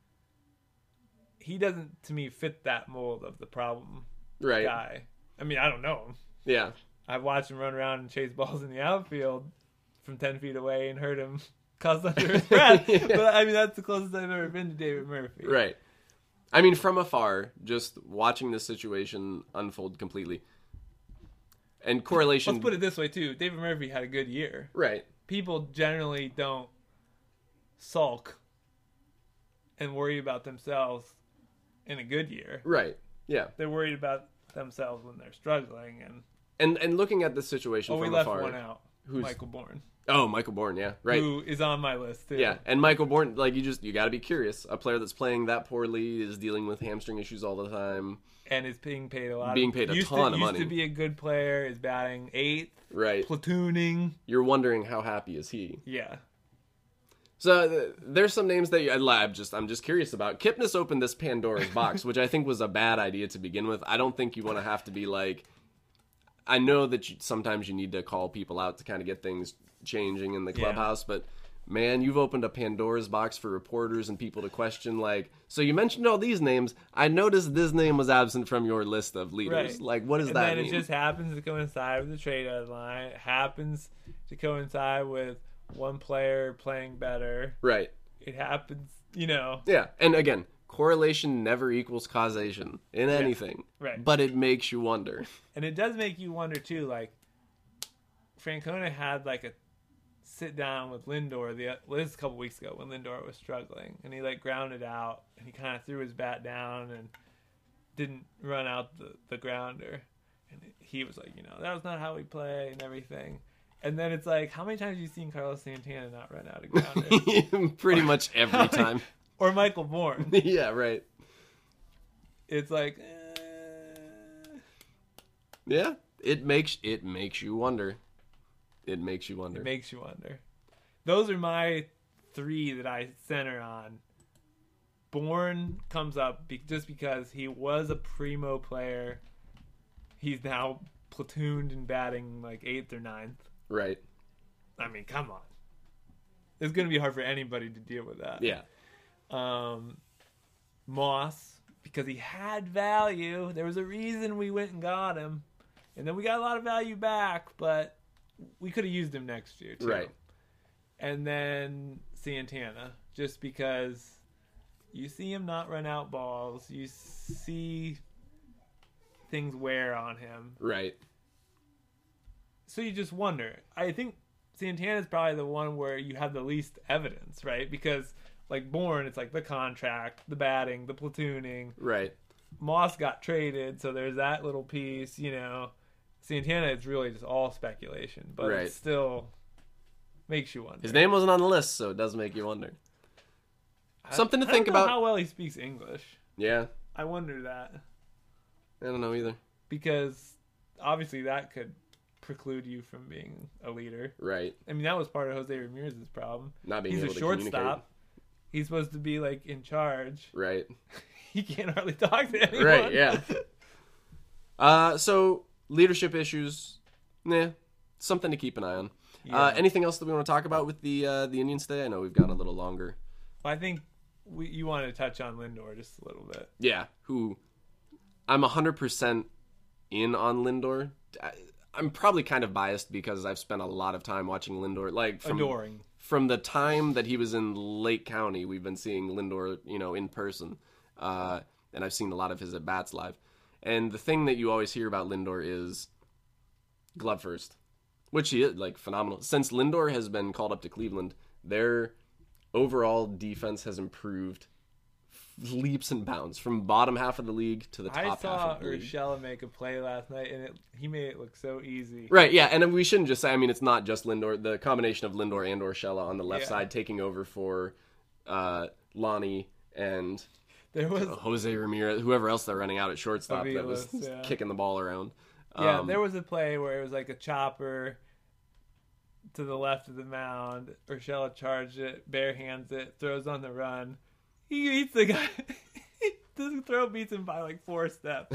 he doesn't, to me, fit that mold of the problem Right. guy. I mean, I don't know him. Yeah. I've watched him run around and chase balls in the outfield from ten feet away and heard him cuss under his breath. Yeah. But, I mean, that's the closest I've ever been to David Murphy. Right. I mean, from afar, just watching this situation unfold completely. And correlation. Let's put it this way, too. David Murphy had a good year. Right. People generally don't sulk and worry about themselves in a good year. Right. Yeah. They're worried about themselves when they're struggling. And And and looking at the situation oh, we from left afar. one out. Who's- Michael Bourne. Oh, Michael Bourne, yeah. Right. Who is on my list, too. Yeah, and Michael Bourne, like you just you got to be curious. A player that's playing that poorly is dealing with hamstring issues all the time. And is being paid a lot. Being paid a used ton to, of money. Used to be a good player. Is batting eighth. Right. Platooning. You're wondering how happy is he? Yeah. So uh, there's some names that you, I'm just I'm just curious about. Kipnis opened this Pandora's box, which I think was a bad idea to begin with. I don't think you want to have to be like. I know that you, sometimes you need to call people out to kind of get things changing in the Yeah. clubhouse, but man, you've opened a Pandora's box for reporters and people to question. Like, so you mentioned all these names. I noticed this name was absent from your list of leaders. Right. Like, what does and that then mean? it just happens to coincide with the trade deadline. It happens to coincide with one player playing better. Right. It happens, you know. Yeah, and again, correlation never equals causation in anything. Right. But it makes you wonder. And it does make you wonder, too, like, Francona had, like, a sit down with Lindor the well, this was a couple weeks ago when Lindor was struggling, and he, like, grounded out, and he kind of threw his bat down and didn't run out the, the grounder. And he was like, you know, that was not how we play and everything. And then it's like, how many times have you seen Carlos Santana not run out a grounder? Pretty much every time. Or Michael Bourne. Yeah, right. It's like, eh. Yeah, it makes it makes you wonder. It makes you wonder. It makes you wonder. Those are my three that I center on. Bourne comes up be- just because he was a primo player. He's now platooned and batting like eighth or ninth. Right. I mean, come on. It's going to be hard for anybody to deal with that. Yeah. Um, Moss, because he had value. There was a reason we went and got him. And then we got a lot of value back, but we could have used him next year, too. Right. And then Santana, just because you see him not run out balls. You see things wear on him. Right. So you just wonder. I think Santana's probably the one where you have the least evidence, right? Because, like, Bourne, it's like the contract, the batting, the platooning. Right. Moss got traded, so there's that little piece, you know. Santana is really just all speculation, but Right. it still makes you wonder. His name wasn't on the list, so it does make you wonder. I- Something to I think don't know about. how well he speaks English. Yeah. I wonder that. I don't know either. Because obviously that could preclude you from being a leader. Right. I mean, that was part of Jose Ramirez's problem. Not being He's able a to shortstop. communicate. He's supposed to be, like, in charge. Right. He can't hardly talk to anyone. Right, yeah. Uh, so, leadership issues, nah, something to keep an eye on. Yeah. Uh, anything else that we want to talk about with the uh, the Indians today? I know we've gone a little longer. Well, I think we, you wanted to touch on Lindor just a little bit. Yeah, who I'm one hundred percent in on Lindor. I, I'm probably kind of biased because I've spent a lot of time watching Lindor. Like from, Adoring. From the time that he was in Lake County, we've been seeing Lindor, you know, in person. Uh, and I've seen a lot of his at-bats live. And the thing that you always hear about Lindor is glove first, which he is, like, phenomenal. Since Lindor has been called up to Cleveland, their overall defense has improved leaps and bounds from bottom half of the league to the top I half saw of the league. Urshela make a play last night, and it, he made it look so easy. Right, yeah, and we shouldn't just say, I mean, it's not just Lindor. The combination of Lindor and Urshela on the left Yeah. side taking over for uh, Lonnie and There was Jose Ramirez, whoever else they're running out at shortstop Aviles, that was yeah. kicking the ball around. Yeah, Um, there was a play where it was like a chopper to the left of the mound. Urshela charged it, bare hands it, throws on the run. He beats the guy. The throw beats him by like four steps.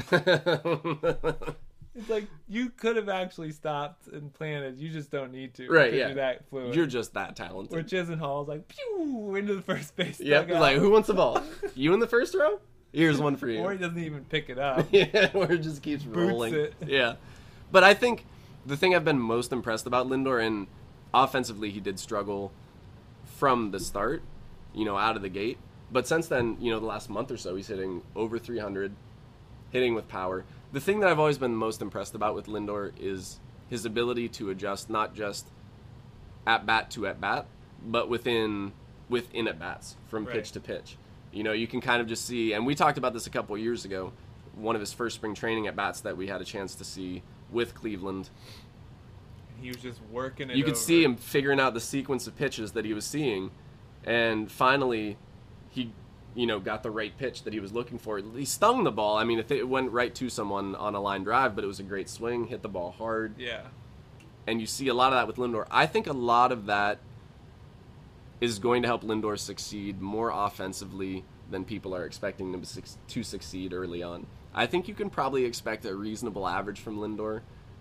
It's like you could have actually stopped and planted. You just don't need to. Right, because yeah. You're that fluid. You're just that Where talented. Chisenhall's like, pew, into the first base. Yep, dugout. like, who wants the ball? You in the first row? Here's one for you. Or he doesn't even pick it up. Yeah, or it just keeps Boots rolling. it. Yeah. But I think the thing I've been most impressed about Lindor, and offensively he did struggle from the start, you know, out of the gate. But since then, you know, the last month or so, he's hitting over three hundred, hitting with power. The thing that I've always been most impressed about with Lindor is his ability to adjust not just at bat to at bat, but within within at bats from Right. pitch to pitch. You know, you can kind of just see, and we talked about this a couple of years ago, one of his first spring training at bats that we had a chance to see with Cleveland. He was just working it You could over. see him figuring out the sequence of pitches that he was seeing, and finally he, you know, got the right pitch that he was looking for. He stung the ball. I mean, if it went right to someone on a line drive, but it was a great swing, hit the ball hard. Yeah. And you see a lot of that with Lindor. I think a lot of that is going to help Lindor succeed more offensively than people are expecting him to succeed early on. I think you can probably expect a reasonable average from Lindor.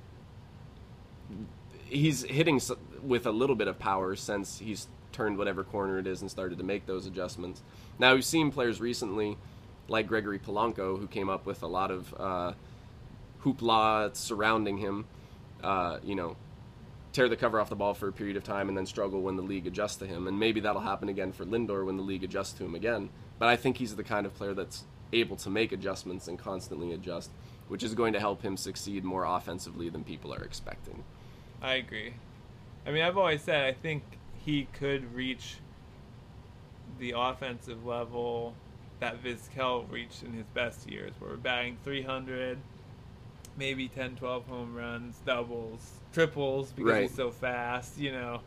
He's hitting with a little bit of power since he's turned whatever corner it is and started to make those adjustments. Now, we've seen players recently, like Gregory Polanco, who came up with a lot of uh, hoopla surrounding him, uh, you know, tear the cover off the ball for a period of time and then struggle when the league adjusts to him. And maybe that'll happen again for Lindor when the league adjusts to him again. But I think he's the kind of player that's able to make adjustments and constantly adjust, which is going to help him succeed more offensively than people are expecting. I agree. I mean, I've always said I think he could reach the offensive level that Vizquel reached in his best years, where we're batting three hundred, maybe ten, twelve home runs, doubles, triples because Right. he's so fast, you know.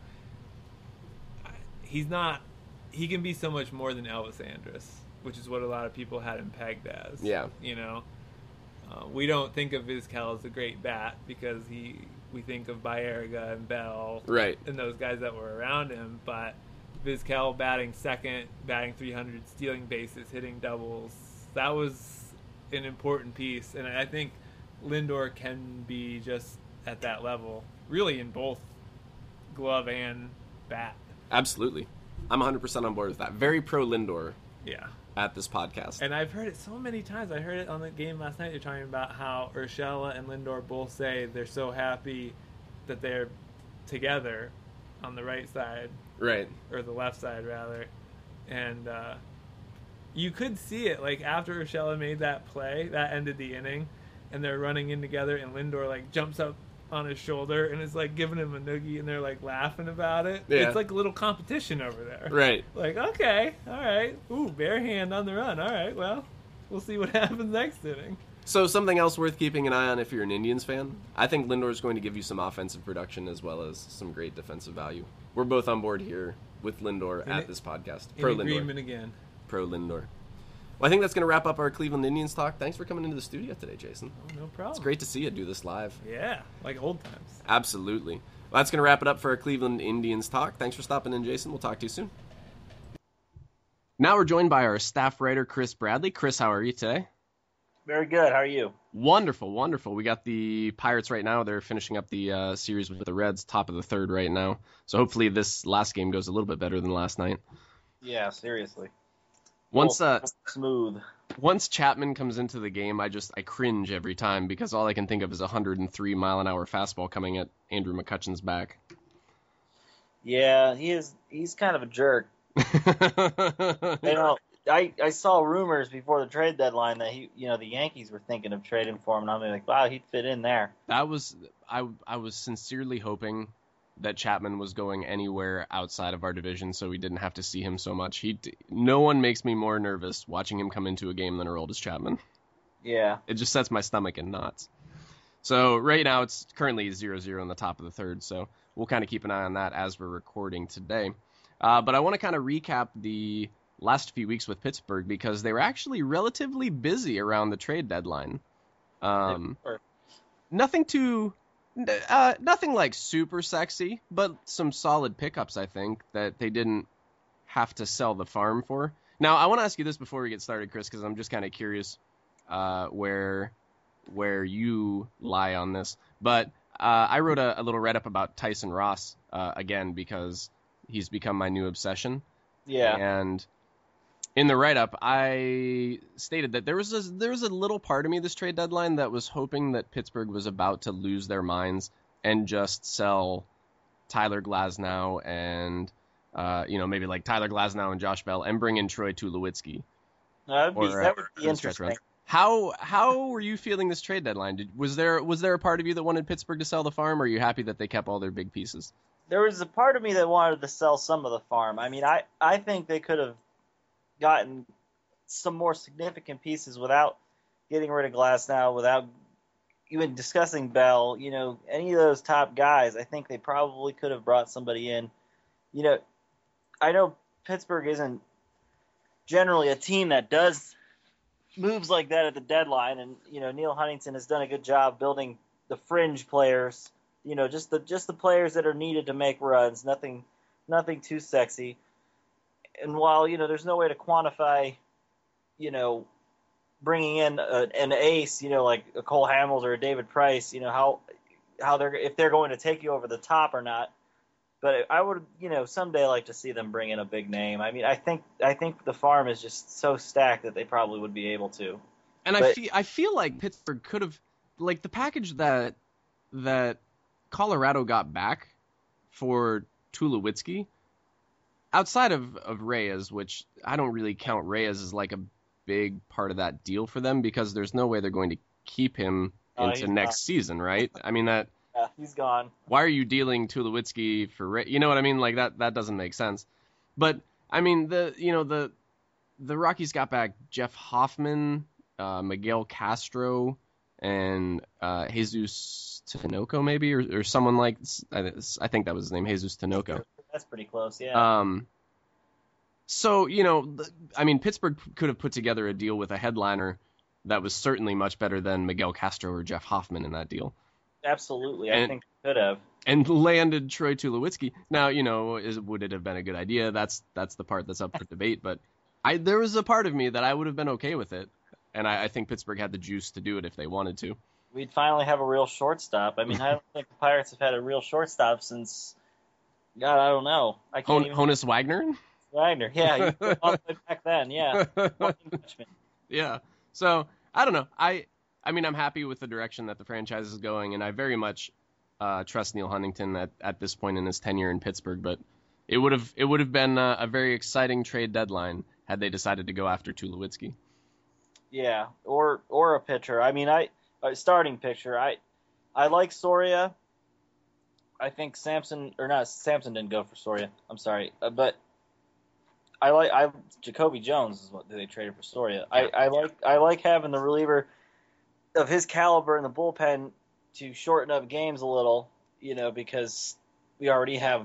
He's not, he can be so much more than Elvis Andrus, which is what a lot of people had him pegged as. Yeah. You know, uh, we don't think of Vizquel as a great bat because he, we think of Baerga and Bell Right. and those guys that were around him, but Vizquel batting second, batting three hundred, stealing bases, hitting doubles, that was an important piece. And I think Lindor can be just at that level, really in both glove and bat. Absolutely. I'm one hundred percent on board with that. Very pro Lindor Yeah. at this podcast. And I've heard it so many times. I heard it on the game last night. They're talking about how Urshela and Lindor both say they're so happy that they're together on the right side, Right. or the left side rather. And uh, you could see it, like after Urshela made that play, that ended the inning, and they're running in together, and Lindor like jumps up on his shoulder and is like giving him a noogie, and they're like laughing about it. Yeah. It's like a little competition over there. Right. Like, okay, all right. Ooh, bare hand on the run. All right, well, we'll see what happens next inning. So something else worth keeping an eye on if you're an Indians fan, I think Lindor is going to give you some offensive production as well as some great defensive value. We're both on board here with Lindor In at it- this podcast. In Pro agreement Lindor. again. Pro Lindor. Well, I think that's going to wrap up our Cleveland Indians talk. Thanks for coming into the studio today, Jason. Oh, no problem. It's great to see you do this live. Yeah, like old times. Absolutely. Well, that's going to wrap it up for our Cleveland Indians talk. Thanks for stopping in, Jason. We'll talk to you soon. Now we're joined by our staff writer, Chris Bradley. Chris, how are you today? Very good. How are you? Wonderful, wonderful. We got the Pirates right now. They're finishing up the uh, series with the Reds, top of the third right now. So hopefully this last game goes a little bit better than last night. Yeah, seriously. Once uh, Smooth. once Chapman comes into the game, I just I cringe every time because all I can think of is a one hundred three mile an hour fastball coming at Andrew McCutchen's back. Yeah, he is. He's kind of a jerk. You know, I, I saw rumors before the trade deadline that he, you know, the Yankees were thinking of trading for him, and I'm like, wow, he'd fit in there. That was I I was sincerely hoping that Chapman was going anywhere outside of our division so we didn't have to see him so much. He no one makes me more nervous watching him come into a game than Aroldis Chapman. Yeah. It just sets my stomach in knots. So right now it's currently zero zero in the top of the third, so we'll kind of keep an eye on that as we're recording today. Uh, but I want to kind of recap the last few weeks with Pittsburgh because they were actually relatively busy around the trade deadline. Um, nothing too, uh, nothing like super sexy, but some solid pickups, I think, that they didn't have to sell the farm for. Now, I want to ask you this before we get started, Chris, because I'm just kind of curious uh, where where you lie on this. But uh, I wrote a, a little write-up about Tyson Ross, uh, again, because he's become my new obsession. Yeah. And in the write-up, I stated that there was a, there was a little part of me this trade deadline that was hoping that Pittsburgh was about to lose their minds and just sell Tyler Glasnow and, uh, you know, maybe like Tyler Glasnow and Josh Bell and bring in Troy Tulowitzki. That would be, or, that would uh, be interesting. How how were you feeling this trade deadline? Did, was there was there a part of you that wanted Pittsburgh to sell the farm, or are you happy that they kept all their big pieces? There was a part of me that wanted to sell some of the farm. I mean, I, I think they could have gotten some more significant pieces without getting rid of Glasnow, without even discussing Bell. You know, any of those top guys, I think they probably could have brought somebody in. You know, I know Pittsburgh isn't generally a team that does moves like that at the deadline, and you know Neil Huntington has done a good job building the fringe players. You know, just the just the players that are needed to make runs. Nothing, nothing too sexy. And while you know there's no way to quantify, you know, bringing in a, an ace, you know, like a Cole Hamels or a David Price, you know how how they're if they're going to take you over the top or not. But I would, you know, someday like to see them bring in a big name. I mean, I think I think the farm is just so stacked that they probably would be able to. And but, I feel I feel like Pittsburgh could have, like the package that that Colorado got back for Tulowitzki, outside of, of Reyes, which I don't really count Reyes as like a big part of that deal for them because there's no way they're going to keep him Oh, into he's next gone. season, right? I mean that. Yeah, he's gone. Why are you dealing Tulowitzki for Reyes? You know what I mean? Like that that doesn't make sense. But I mean the you know the the Rockies got back Jeff Hoffman, uh, Miguel Castro, and uh, Jesus Tinoco maybe or, or someone like I, I think that was his name, Jesus Tinoco. That's pretty close, yeah. Um. So you know, I mean, Pittsburgh could have put together a deal with a headliner that was certainly much better than Miguel Castro or Jeff Hoffman in that deal. Absolutely, I and, think they could have. And landed Troy Tulowitzki. Now, you know, is, would it have been a good idea? That's that's the part that's up for debate. But I there was a part of me that I would have been okay with it, and I, I think Pittsburgh had the juice to do it if they wanted to. We'd finally have a real shortstop. I mean, I don't think the Pirates have had a real shortstop since, God, I don't know. I can't Hon- even. Honus Wagner? Wagner, yeah, you put all the way back then, yeah. Yeah. So I don't know. I I mean, I'm happy with the direction that the franchise is going, and I very much uh, trust Neil Huntington at, at this point in his tenure in Pittsburgh. But it would have it would have been a, a very exciting trade deadline had they decided to go after Tulowitzki. Yeah, or or a pitcher. I mean, I a starting pitcher. I I like Soria. I think Samson or not Samson didn't go for Soria. I'm sorry, uh, but I like I Jacoby Jones is what they traded for Soria. I, I like I like having the reliever of his caliber in the bullpen to shorten up games a little, you know, because we already have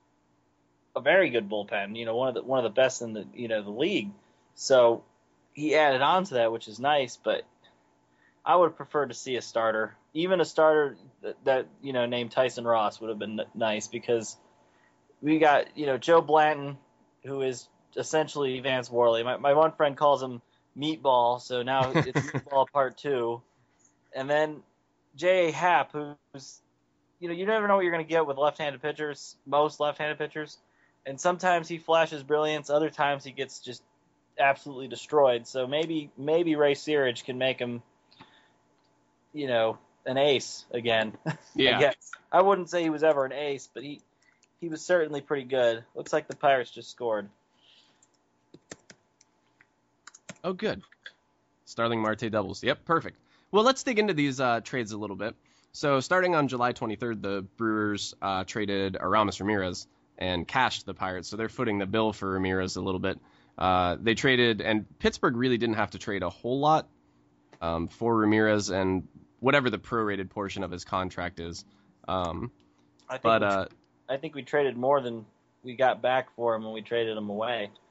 a very good bullpen, you know, one of the one of the best in the you know the league. So he added on to that, which is nice, but I would prefer to see a starter, even a starter that, that you know named Tyson Ross would have been nice because we got you know Joe Blanton, who is essentially Vance Worley. My my one friend calls him Meatball, so now it's Meatball Part Two. And then J A. Happ, who's, you know, you never know what you're going to get with left-handed pitchers, most left-handed pitchers. And sometimes he flashes brilliance, other times he gets just absolutely destroyed. So maybe maybe Ray Searage can make him, you know, an ace again. Yeah. I guess. I wouldn't say he was ever an ace, but he, he was certainly pretty good. Looks like the Pirates just scored. Oh, good. Starling Marte doubles. Yep, perfect. Well, let's dig into these uh, trades a little bit. So starting on July twenty-third, the Brewers uh, traded Aramis Ramirez and cashed the Pirates, so they're footing the bill for Ramirez a little bit. Uh, they traded, and Pittsburgh really didn't have to trade a whole lot um, for Ramirez and whatever the prorated portion of his contract is. Um, I think but we, uh, I think we traded more than we got back for him when we traded him away.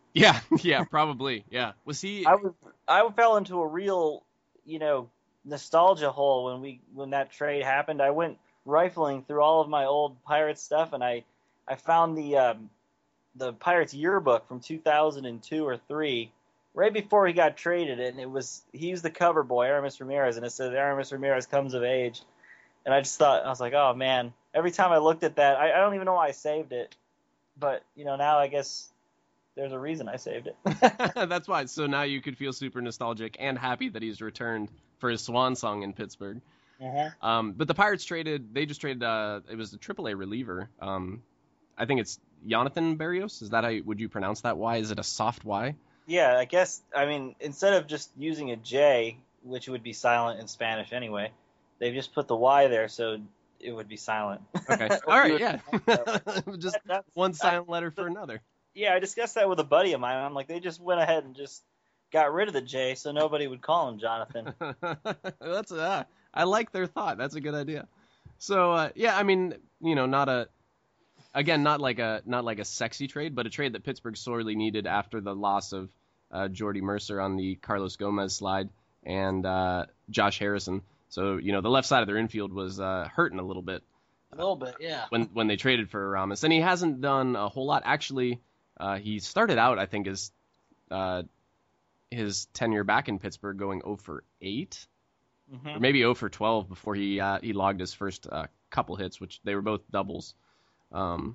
Yeah, yeah, probably. Yeah. Was he? I was I fell into a real, you know, nostalgia hole when we when that trade happened. I went rifling through all of my old Pirates stuff, and I I found the um, the Pirates yearbook from two thousand two or three, right before he got traded, and it was he was the cover boy, Aramis Ramirez, and it said Aramis Ramirez comes of age, and I just thought I was like, oh man. Every time I looked at that, I, I don't even know why I saved it, but you know now I guess there's a reason I saved it. That's why. So now you could feel super nostalgic and happy that he's returned for his swan song in Pittsburgh. Uh-huh. Um, but the Pirates traded. They just traded. Uh, it was a triple A reliever. Um, I think it's Jonathan Berrios. Is that how you, would you pronounce that Y? Is it a soft Y? Yeah, I guess. I mean, instead of just using a J, which would be silent in Spanish anyway, they've just put the Y there, so it would be silent. Okay. All right. would, Yeah. Just that, one silent I, letter for another. Yeah, I discussed that with a buddy of mine. I'm like, they just went ahead and just got rid of the J, so nobody would call him Jonathan. That's uh, I like their thought. That's a good idea. So uh, yeah, I mean, you know, not a again, not like a not like a sexy trade, but a trade that Pittsburgh sorely needed after the loss of uh, Jordy Mercer on the Carlos Gomez slide and uh, Josh Harrison. So you know, the left side of their infield was uh, hurting a little bit. A little bit, yeah. When when they traded for Aramis, and he hasn't done a whole lot. Actually, uh, he started out, I think, as uh, his tenure back in Pittsburgh going oh for eight, Mm-hmm. or maybe oh for twelve before he uh, he logged his first uh, couple hits, which they were both doubles. Um,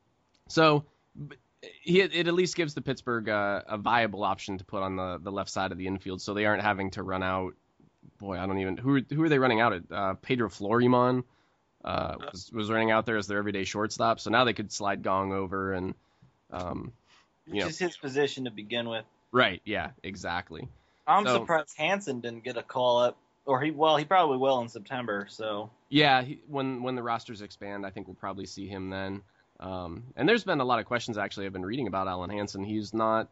so he it at least gives the Pittsburgh uh, a viable option to put on the, the left side of the infield, so they aren't having to run out. Boy, I don't even who who are they running out at? Uh, Pedro Florimon uh, was was running out there as their everyday shortstop, so now they could slide Gong over and um, you Which know, is his position to begin with. right? Yeah, exactly. I'm So- surprised Hansen didn't get a call up, or he well, he probably will in September. So Yeah, he, when when the rosters expand, I think we'll probably see him then. Um, and there's been a lot of questions actually I've been reading about Alan Hansen. He's not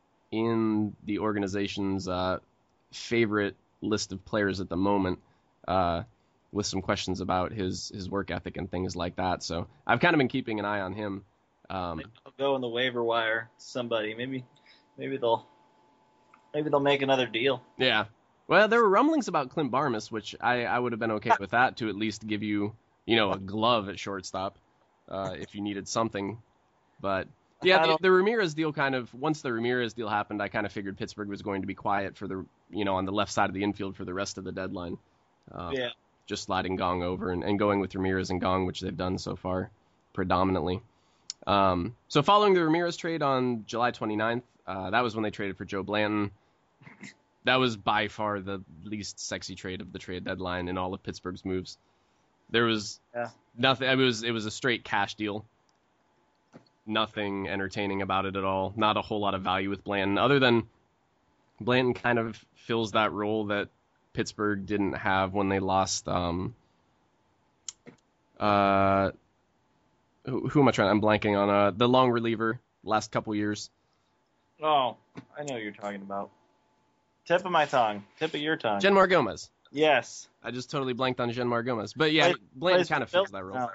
in the organization's uh, favorite list of players at the moment, uh, with some questions about his his work ethic and things like that. So I've kind of been keeping an eye on him. Um, maybe I'll go in the waiver wire. to Somebody, maybe, maybe they'll, maybe they'll make another deal. yeah. Well, there were rumblings about Clint Barmas, which I, I would have been okay with that to at least give you, you know, a glove at shortstop uh, if you needed something. But yeah, I the, don't- the Ramirez deal kind of once the Ramirez deal happened, I kind of figured Pittsburgh was going to be quiet for the you know on the left side of the infield for the rest of the deadline. Uh, Yeah. Just sliding Gong over and, and going with Ramirez and Gong, which they've done so far predominantly. Um, so following the Ramirez trade on July twenty-ninth, uh, that was when they traded for Joe Blanton. That was by far the least sexy trade of the trade deadline in all of Pittsburgh's moves. There was Yeah. nothing. It was it was a straight cash deal. Nothing entertaining about it at all. Not a whole lot of value with Blanton, other than Blanton kind of fills that role that Pittsburgh didn't have when they lost. Um, uh, who, who am I trying? I'm blanking on uh, the long reliever last couple years. Oh, I know what you're talking about. Tip of my tongue. Tip of your tongue. Genmar Gomez. yes. I just totally blanked on Genmar Gomez. But yeah, Plays- Blanton plays kind of for fills Phil- that role. no.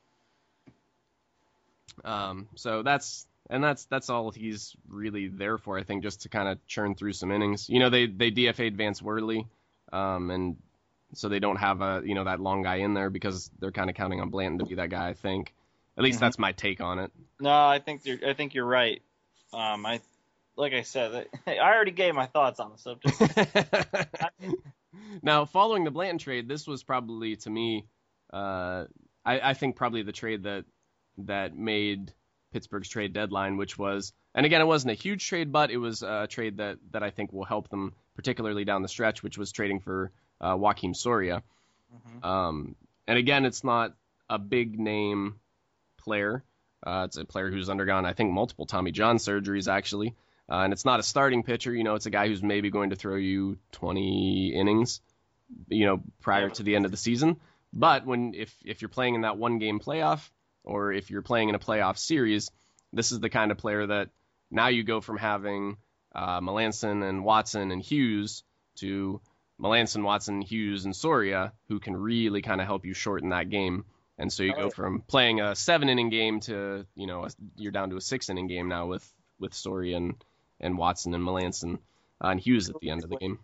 Um, so that's and that's that's all he's really there for, I think, just to kind of churn through some innings. You know, they they D F A'd Vance Worley, um, and so they don't have a you know that long guy in there because they're kind of counting on Blanton to be that guy. I think, at least Mhm. that's my take on it. No, I think you're. I think you're right. Um, I, like I said, I already gave my thoughts on the subject. Now, following the Blanton trade, this was probably to me, uh, I, I think probably the trade that that made Pittsburgh's trade deadline, which was, and again, it wasn't a huge trade, but it was a trade that, that I think will help them, particularly down the stretch, which was trading for uh, Joakim Soria. Mhm. Um, and again, it's not a big name player. Uh, it's a player who's undergone, I think, multiple Tommy John surgeries, actually. Uh, and it's not a starting pitcher. You know, it's a guy who's maybe going to throw you twenty innings, you know, prior Yeah. to the end of the season. But when if if you're playing in that one game playoff, or if you're playing in a playoff series, this is the kind of player that now you go from having uh, Melanson and Watson and Hughes to Melanson, Watson, Hughes, and Soria, who can really kind of help you shorten that game. And so you go from playing a seven inning game to, you know, a, you're down to a six inning game now with, with Soria and, and Watson and Melanson uh, and Hughes at the end of the game.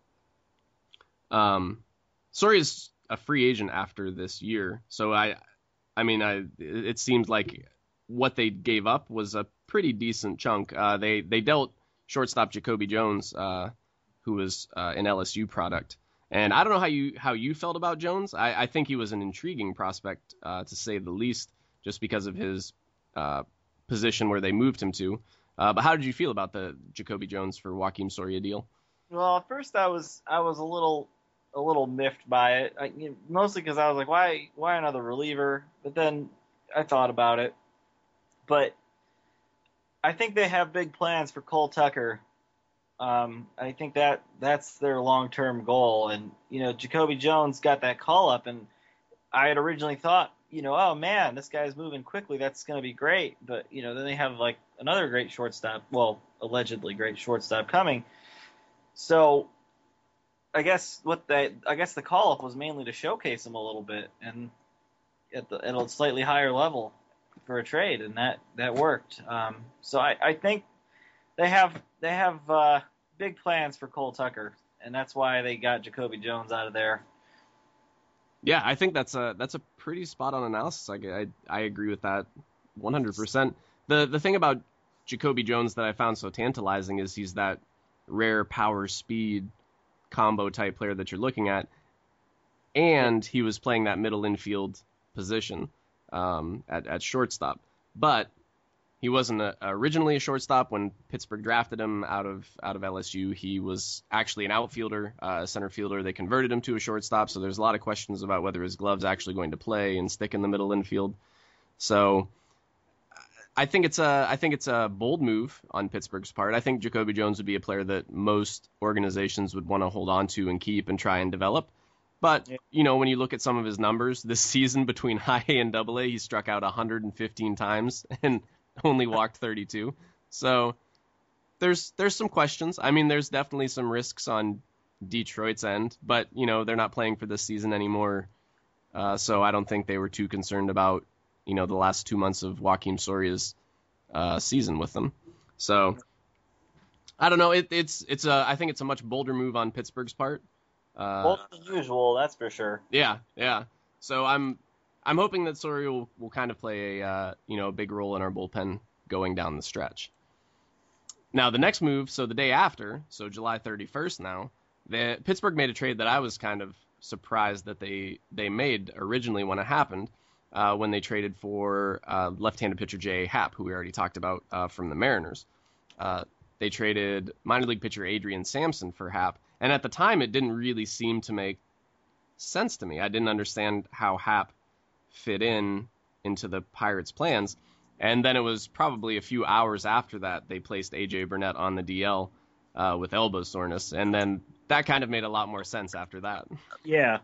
Um, Soria's a free agent after this year, so I, I mean, I it seemed like what they gave up was a pretty decent chunk. Uh, they they dealt shortstop Jacoby Jones, uh, who was uh, an L S U product, and I don't know how you how you felt about Jones. I, I think he was an intriguing prospect, uh, to say the least, just because of his uh, position where they moved him to. Uh, but how did you feel about the Jacoby Jones for Joakim Soria deal? Well, at first I was I was a little a little miffed by it, I, you know, mostly because I was like, why why another reliever? But then I thought about it. But I think they have big plans for Cole Tucker. Um, I think that that's their long-term goal. And, you know, Jacoby Jones got that call-up, and I had originally thought, you know, oh, man, this guy's moving quickly. That's going to be great. But, you know, then they have, like, another great shortstop, well, allegedly great shortstop coming. So I guess what they, I guess the call-up was mainly to showcase him a little bit and at, the, at a slightly higher level for a trade, and that, that worked. Um, so I, I think they have they have uh, big plans for Cole Tucker, and that's why they got Jacoby Jones out of there. Yeah, I think that's a that's a pretty spot on analysis. I, I, I agree with that one hundred percent. The the thing about Jacoby Jones that I found so tantalizing is he's that rare power speed combo type player that you're looking at, and he was playing that middle infield position um, at at shortstop. But he wasn't a, originally a shortstop when Pittsburgh drafted him out of out of L S U. He was actually an outfielder, uh, a center fielder. They converted him to a shortstop, so there's a lot of questions about whether his glove's actually going to play and stick in the middle infield. So I think it's a I think it's a bold move on Pittsburgh's part. I think Jacoby Jones would be a player that most organizations would want to hold on to and keep and try and develop. But, you know, when you look at some of his numbers this season between high A and double A, he struck out one hundred fifteen times and only walked thirty-two. So there's there's some questions. I mean, there's definitely some risks on Detroit's end, but, you know, they're not playing for this season anymore. Uh, so I don't think they were too concerned about, you know, the last two months of Joakim Soria's uh, season with them. So I don't know. It, it's it's a I think it's a much bolder move on Pittsburgh's part. Uh, Bolder than usual, that's for sure. Yeah, yeah. So I'm I'm hoping that Soria will, will kind of play a uh, you know a big role in our bullpen going down the stretch. Now the next move, so the day after, so July thirty-first now, the Pittsburgh made a trade that I was kind of surprised that they they made originally when it happened, uh, when they traded for uh, left-handed pitcher J A. Happ, who we already talked about uh, from the Mariners. Uh, they traded minor league pitcher Adrian Sampson for Happ, and at the time it didn't really seem to make sense to me. I didn't understand how Happ fit in into the Pirates' plans. And then it was probably a few hours after that they placed A J Burnett on the D L uh, with elbow soreness, and then that kind of made a lot more sense after that. Yeah.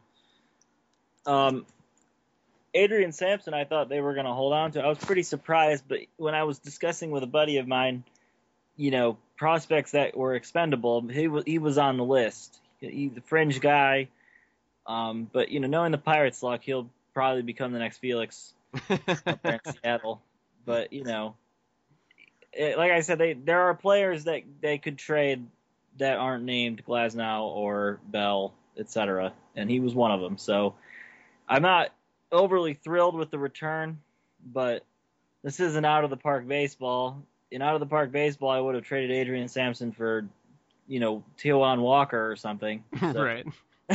Um, Adrian Sampson, I thought they were going to hold on to. I was pretty surprised, but when I was discussing with a buddy of mine, you know, prospects that were expendable, he was he was on the list. He's a fringe guy, um, but you know, knowing the Pirates' luck, he'll probably become the next Felix up there in Seattle. But you know, it, like I said, they there are players that they could trade that aren't named Glasnow or Bell, et cetera, and he was one of them. So I'm not overly thrilled with the return, but this isn't out of the park baseball. In out of the park baseball, I would have traded Adrian Sampson for, you know, Taijuan Walker or something. So. Right.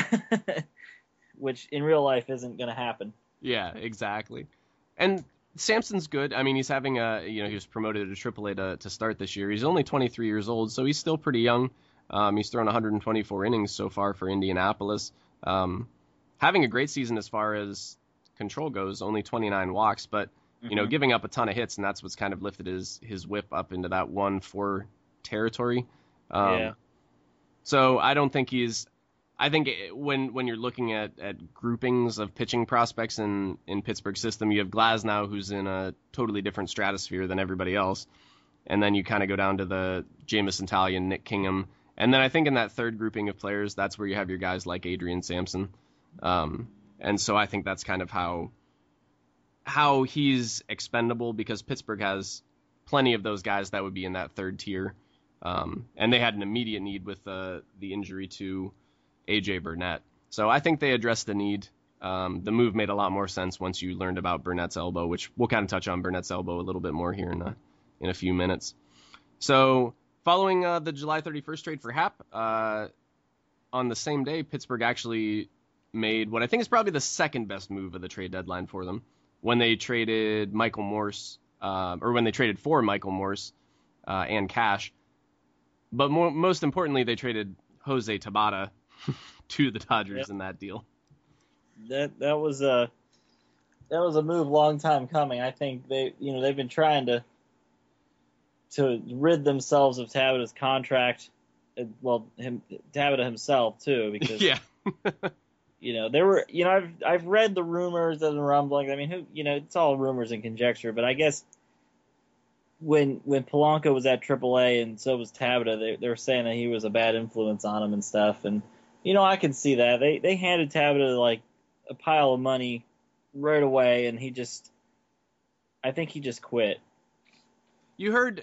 Which in real life isn't going to happen. Yeah, exactly. And Sampson's good. I mean, he's having a, you know, he was promoted to triple A to, to start this year. He's only twenty-three years old, so he's still pretty young. Um, he's thrown one hundred twenty-four innings so far for Indianapolis. Um, having a great season as far as control goes, only twenty-nine walks, but you know, mm-hmm. giving up a ton of hits, and that's what's kind of lifted his his whip up into that one four territory. Um, yeah. So I don't think he's. I think when when you're looking at, at groupings of pitching prospects in in Pittsburgh's system, you have Glasnow, who's in a totally different stratosphere than everybody else, and then you kind of go down to the Jameson Taillon, Nick Kingham, and then I think in that third grouping of players, that's where you have your guys like Adrian Sampson, um, and so I think that's kind of how. how he's expendable, because Pittsburgh has plenty of those guys that would be in that third tier Um, and they had an immediate need with uh, the injury to A J Burnett. So I think they addressed the need. Um, the move made a lot more sense once you learned about Burnett's elbow, which we'll kind of touch on Burnett's elbow a little bit more here in a, in a few minutes. So following uh, the July thirty-first trade for Happ, uh, on the same day, Pittsburgh actually made what I think is probably the second best move of the trade deadline for them when they traded Michael Morse, uh, or when they traded for Michael Morse uh, and cash. But more, most importantly, they traded Jose Tabata to the Dodgers yep. in that deal. That that was a that was a move long time coming. I think they you know they've been trying to to rid themselves of Tabata's contract. Well, him Tabata himself too, because yeah. you know there were you know I've I've read the rumors and the rumblings. I mean, who you know it's all rumors and conjecture, but I guess when when Polanco was at triple A and so was Tabata, they they were saying that he was a bad influence on him and stuff, and you know I can see that they they handed Tabata like a pile of money right away, and he just, I think he just quit. You heard,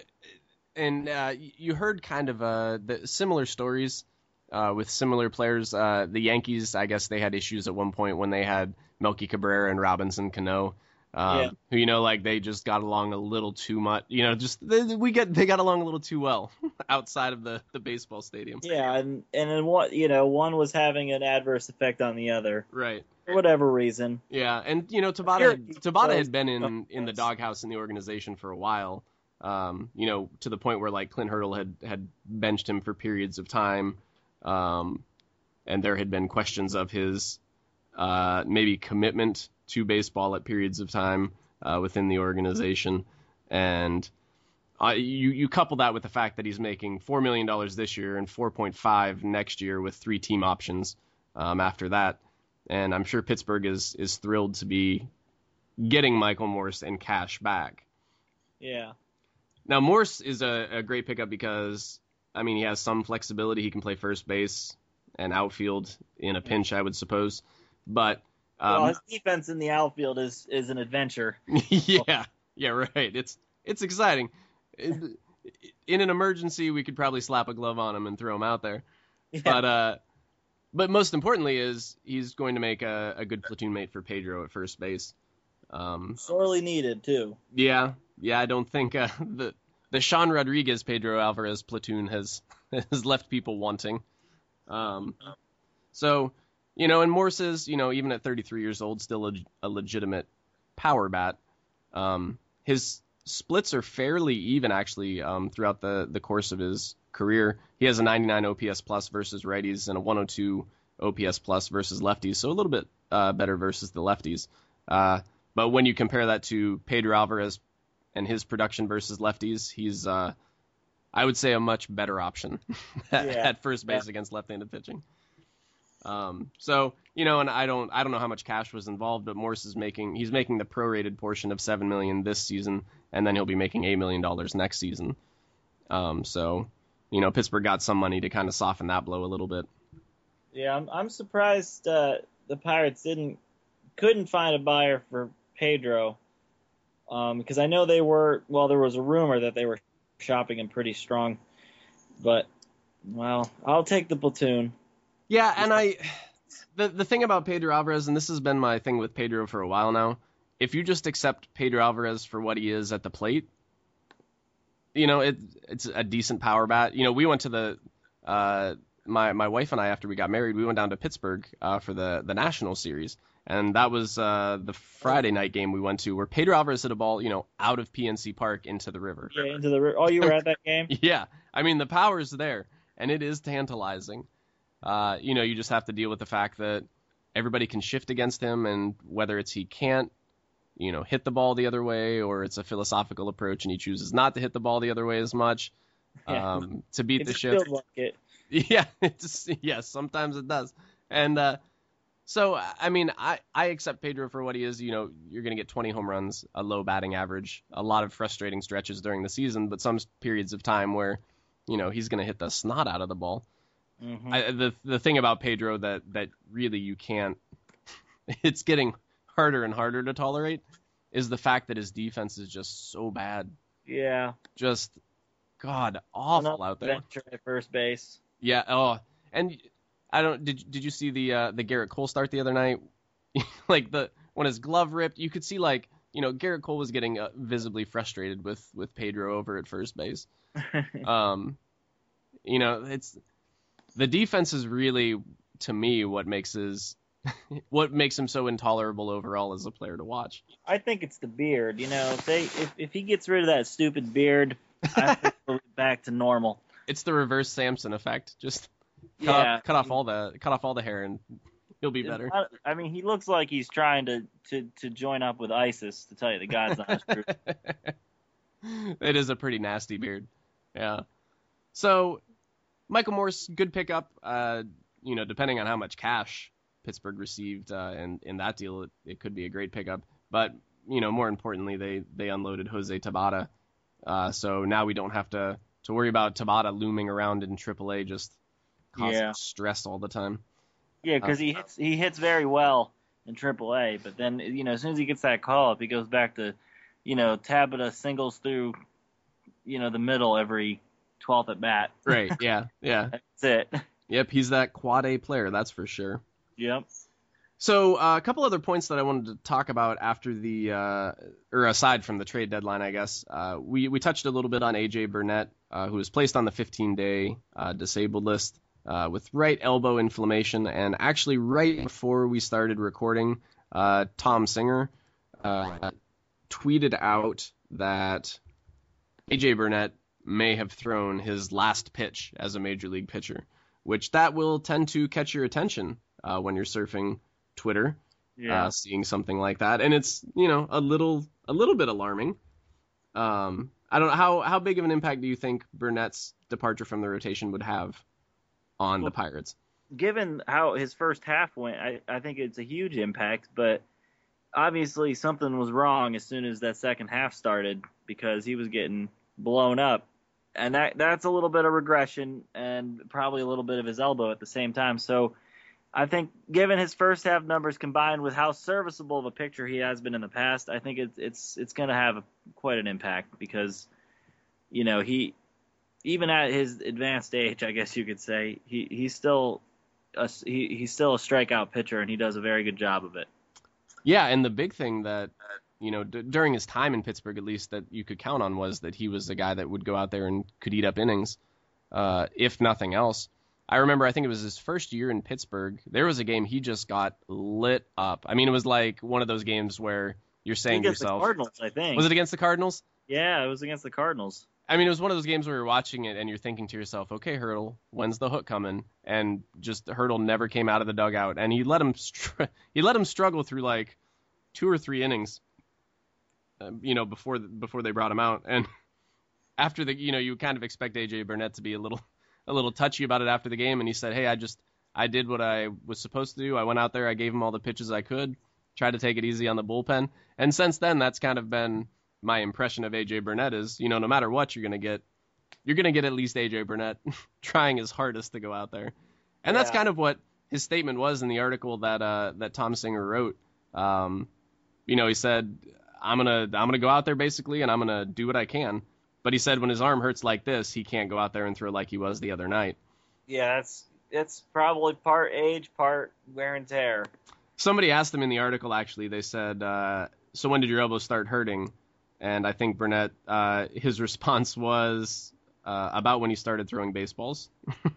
and uh, you heard kind of uh, the similar stories uh, with similar players. Uh, the Yankees, I guess they had issues at one point when they had Melky Cabrera and Robinson Cano, um, yeah. who, you know, like they just got along a little too much, you know, just they, we get they got along a little too well outside of the, the baseball stadium. Yeah, and and then what, you know, one was having an adverse effect on the other. Right. For whatever reason. Yeah, and you know Tabata had, Tabata had been in, in the doghouse in the organization for a while, um, you know, to the point where like Clint Hurdle had, had benched him for periods of time, um, and there had been questions of his uh, maybe commitment to baseball at periods of time uh, within the organization, and uh, you you couple that with the fact that he's making four million dollars this year and four point five next year with three team options um, after that. And I'm sure Pittsburgh is is thrilled to be getting Michael Morse and cash back. Yeah. Now, Morse is a, a great pickup because, I mean, he has some flexibility. He can play first base and outfield in a pinch, I would suppose. But um, well, his defense in the outfield is, is an adventure. yeah, yeah, right. It's it's exciting. In, in an emergency, we could probably slap a glove on him and throw him out there. Yeah. But uh, But most importantly is he's going to make a, a good platoon mate for Pedro at first base. Um, Sorely needed, too. Yeah, yeah. I don't think uh, the the Sean Rodriguez Pedro Alvarez platoon has has left people wanting. Um, so, you know, and Morse is, you know, even at thirty-three years old, still a, a legitimate power bat. Um, his splits are fairly even, actually, um, throughout the, the course of his career. He has a ninety-nine O P S plus versus righties and a one oh two O P S plus versus lefties, so a little bit uh, better versus the lefties. Uh, but when you compare that to Pedro Alvarez and his production versus lefties, he's, uh, I would say, a much better option at, yeah. at first base yeah. against left-handed pitching. Um, so, you know, and I don't, I don't know how much cash was involved, but Morse is making, he's making the prorated portion of seven million dollars this season, and then he'll be making eight million dollars next season. Um, so, you know, Pittsburgh got some money to kind of soften that blow a little bit. Yeah, I'm, I'm surprised uh, the Pirates didn't, couldn't find a buyer for Pedro, um, because I know they were, well, there was a rumor that they were shopping him pretty strong, but, well, I'll take the platoon. Yeah, and I, the the thing about Pedro Alvarez, and this has been my thing with Pedro for a while now, if you just accept Pedro Alvarez for what he is at the plate, you know, it it's a decent power bat. You know, we went to the, uh, my my wife and I, after we got married, we went down to Pittsburgh uh, for the, the National Series, and that was uh, the Friday night game we went to, where Pedro Alvarez hit a ball, you know, out of P N C Park into the river. Yeah, into the river. Oh, you were at that game? Yeah, I mean, the power's there, and it is tantalizing. Uh, you know, you just have to deal with the fact that everybody can shift against him, and whether it's he can't, you know, hit the ball the other way, or it's a philosophical approach and he chooses not to hit the ball the other way as much yeah. um, to beat it's the shift. Like it. Yeah, it's, yes, sometimes it does. And uh, so, I mean, I, I accept Pedro for what he is. You know, you're going to get twenty home runs, a low batting average, a lot of frustrating stretches during the season, but some periods of time where, you know, he's going to hit the snot out of the ball. Mm-hmm. I, the the thing about Pedro that, that really you can't, it's getting harder and harder to tolerate, is the fact that his defense is just so bad. Yeah. Just God, awful Another out there. venture at first base. Yeah. Oh, and I don't. Did Did you see the uh, the Garrett Cole start the other night? Like the when his glove ripped, you could see like you know Garrett Cole was getting uh, visibly frustrated with with Pedro over at first base. um, you know, it's the defense is really to me what makes his what makes him so intolerable overall as a player to watch. I think it's the beard. You know, if they if, if he gets rid of that stupid beard, I think we'll be back to normal. It's the reverse Samson effect. Just cut, Yeah. off, cut off all the cut off all the hair and he'll be It's better. not- I mean, he looks like he's trying to, to, to join up with ISIS, to tell you the God's honest truth. It is a pretty nasty beard. Yeah. So Michael Morse, good pickup. Uh, you know, depending on how much cash Pittsburgh received uh, in in that deal, it, it could be a great pickup. But you know, more importantly, they they unloaded Jose Tabata. Uh, so now we don't have to, to worry about Tabata looming around in triple A, just causing Yeah. stress all the time. Yeah, because he hits he hits very well in triple A, but then you know as soon as he gets that call up, he goes back to, you know, Tabata singles through, you know, the middle every twelfth at bat. Right. Yeah. Yeah. That's it. Yep. He's that quad A player. That's for sure. Yep. So uh, a couple other points that I wanted to talk about after the, uh, or aside from the trade deadline, I guess. Uh, we, we touched a little bit on A J Burnett, uh, who was placed on the fifteen-day uh, disabled list uh, with right elbow inflammation. And actually right before we started recording, uh, Tom Singer uh, tweeted out that A J Burnett may have thrown his last pitch as a major league pitcher, which that will tend to catch your attention uh, when you're surfing Twitter, Yeah. uh, seeing something like that, and it's you know a little a little bit alarming. Um, I don't know how how big of an impact do you think Burnett's departure from the rotation would have on Well, the Pirates? Given how his first half went, I, I think it's a huge impact, but obviously something was wrong as soon as that second half started because he was getting blown up. And that that's a little bit of regression and probably a little bit of his elbow at the same time. So I think given his first half numbers combined with how serviceable of a pitcher he has been in the past, I think it's it's it's going to have a, quite an impact because, you know, he even at his advanced age, I guess you could say, he he's still a, he, he's still a strikeout pitcher and he does a very good job of it. Yeah, and the big thing that you know d- during his time in Pittsburgh, at least that you could count on was that he was the guy that would go out there and could eat up innings, uh, if nothing else. I remember, I think it was his first year in Pittsburgh. There was a game he just got lit up. I mean, it was like one of those games where you're saying to Against the yourself, Cardinals, I think. was it against the Cardinals? Yeah, it was against the Cardinals. I mean, it was one of those games where you're watching it and you're thinking to yourself, okay, Hurdle, when's the hook coming? And just Hurdle never came out of the dugout, and he let him str- he let him struggle through like two or three innings, uh, you know, before before they brought him out. And after the, you know, you kind of expect A J Burnett to be a little a little touchy about it after the game, and he said, hey, I just I did what I was supposed to do. I went out there, I gave him all the pitches I could, tried to take it easy on the bullpen, and since then, that's kind of been my impression of A J Burnett is, you know, no matter what, you're gonna get you're gonna get at least A J Burnett trying his hardest to go out there, and that's Yeah. kind of what his statement was in the article that uh, that Tom Singer wrote. Um, you know, he said, I'm gonna I'm gonna go out there basically, and I'm gonna do what I can. But he said when his arm hurts like this, he can't go out there and throw like he was the other night. Yeah, that's it's probably part age, part wear and tear. Somebody asked him in the article, actually, they said, uh, so when did your elbow start hurting? And I think Burnett, uh, his response was uh, about when he started throwing baseballs.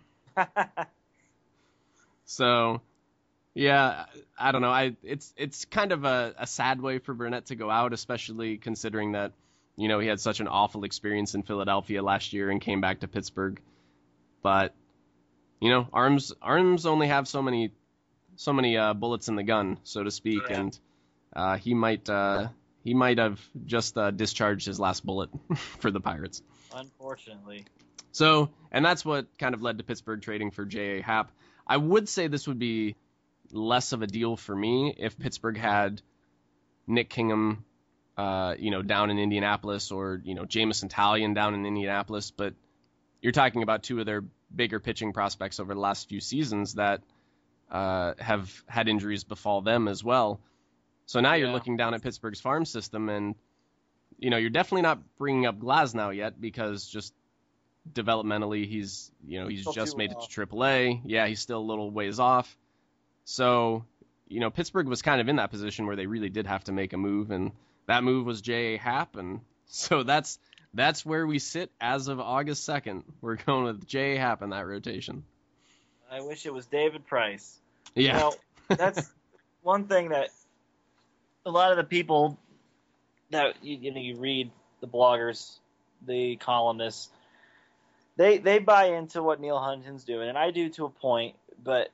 So, yeah, I don't know. I it's it's kind of a, a sad way for Burnett to go out, especially considering that, you know, he had such an awful experience in Philadelphia last year and came back to Pittsburgh. But, you know, arms arms only have so many so many uh, bullets in the gun, so to speak, Yeah. and uh, he might uh, he might have just uh, discharged his last bullet for the Pirates. Unfortunately. So, and that's what kind of led to Pittsburgh trading for J A. Happ. I would say this would be less of a deal for me if Pittsburgh had Nick Kingham, uh, you know, down in Indianapolis, or, you know, Jameson Taillon down in Indianapolis. But you're talking about two of their bigger pitching prospects over the last few seasons that uh, have had injuries befall them as well. So now you're Yeah. looking down at Pittsburgh's farm system, and, you know, you're definitely not bringing up Glasnow yet because just developmentally, he's you know he's Still just too made it raw. to triple A. Yeah, he's still a little ways off. So, you know, Pittsburgh was kind of in that position where they really did have to make a move, and that move was J A. Happ, and so that's that's where we sit as of August second. We're going with J A. Happ in that rotation. I wish it was David Price. Yeah. You know, that's one thing that a lot of the people that you, you know you read, the bloggers, the columnists, they they buy into what Neil Huntington's doing, and I do to a point, but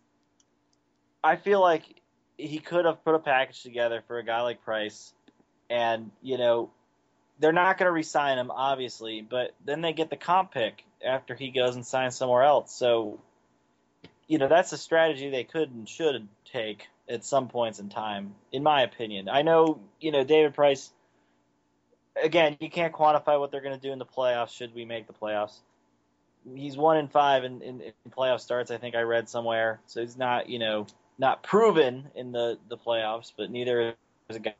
I feel like he could have put a package together for a guy like Price, and you know they're not going to re-sign him, obviously, but then they get the comp pick after he goes and signs somewhere else. So, you know, that's a strategy they could and should take at some points in time, in my opinion. I know, you know, David Price, again, you can't quantify what they're going to do in the playoffs should we make the playoffs. He's one in five in, in, in playoff starts, I think I read somewhere. So he's not, you know, not proven in the, the playoffs, but neither is a guy,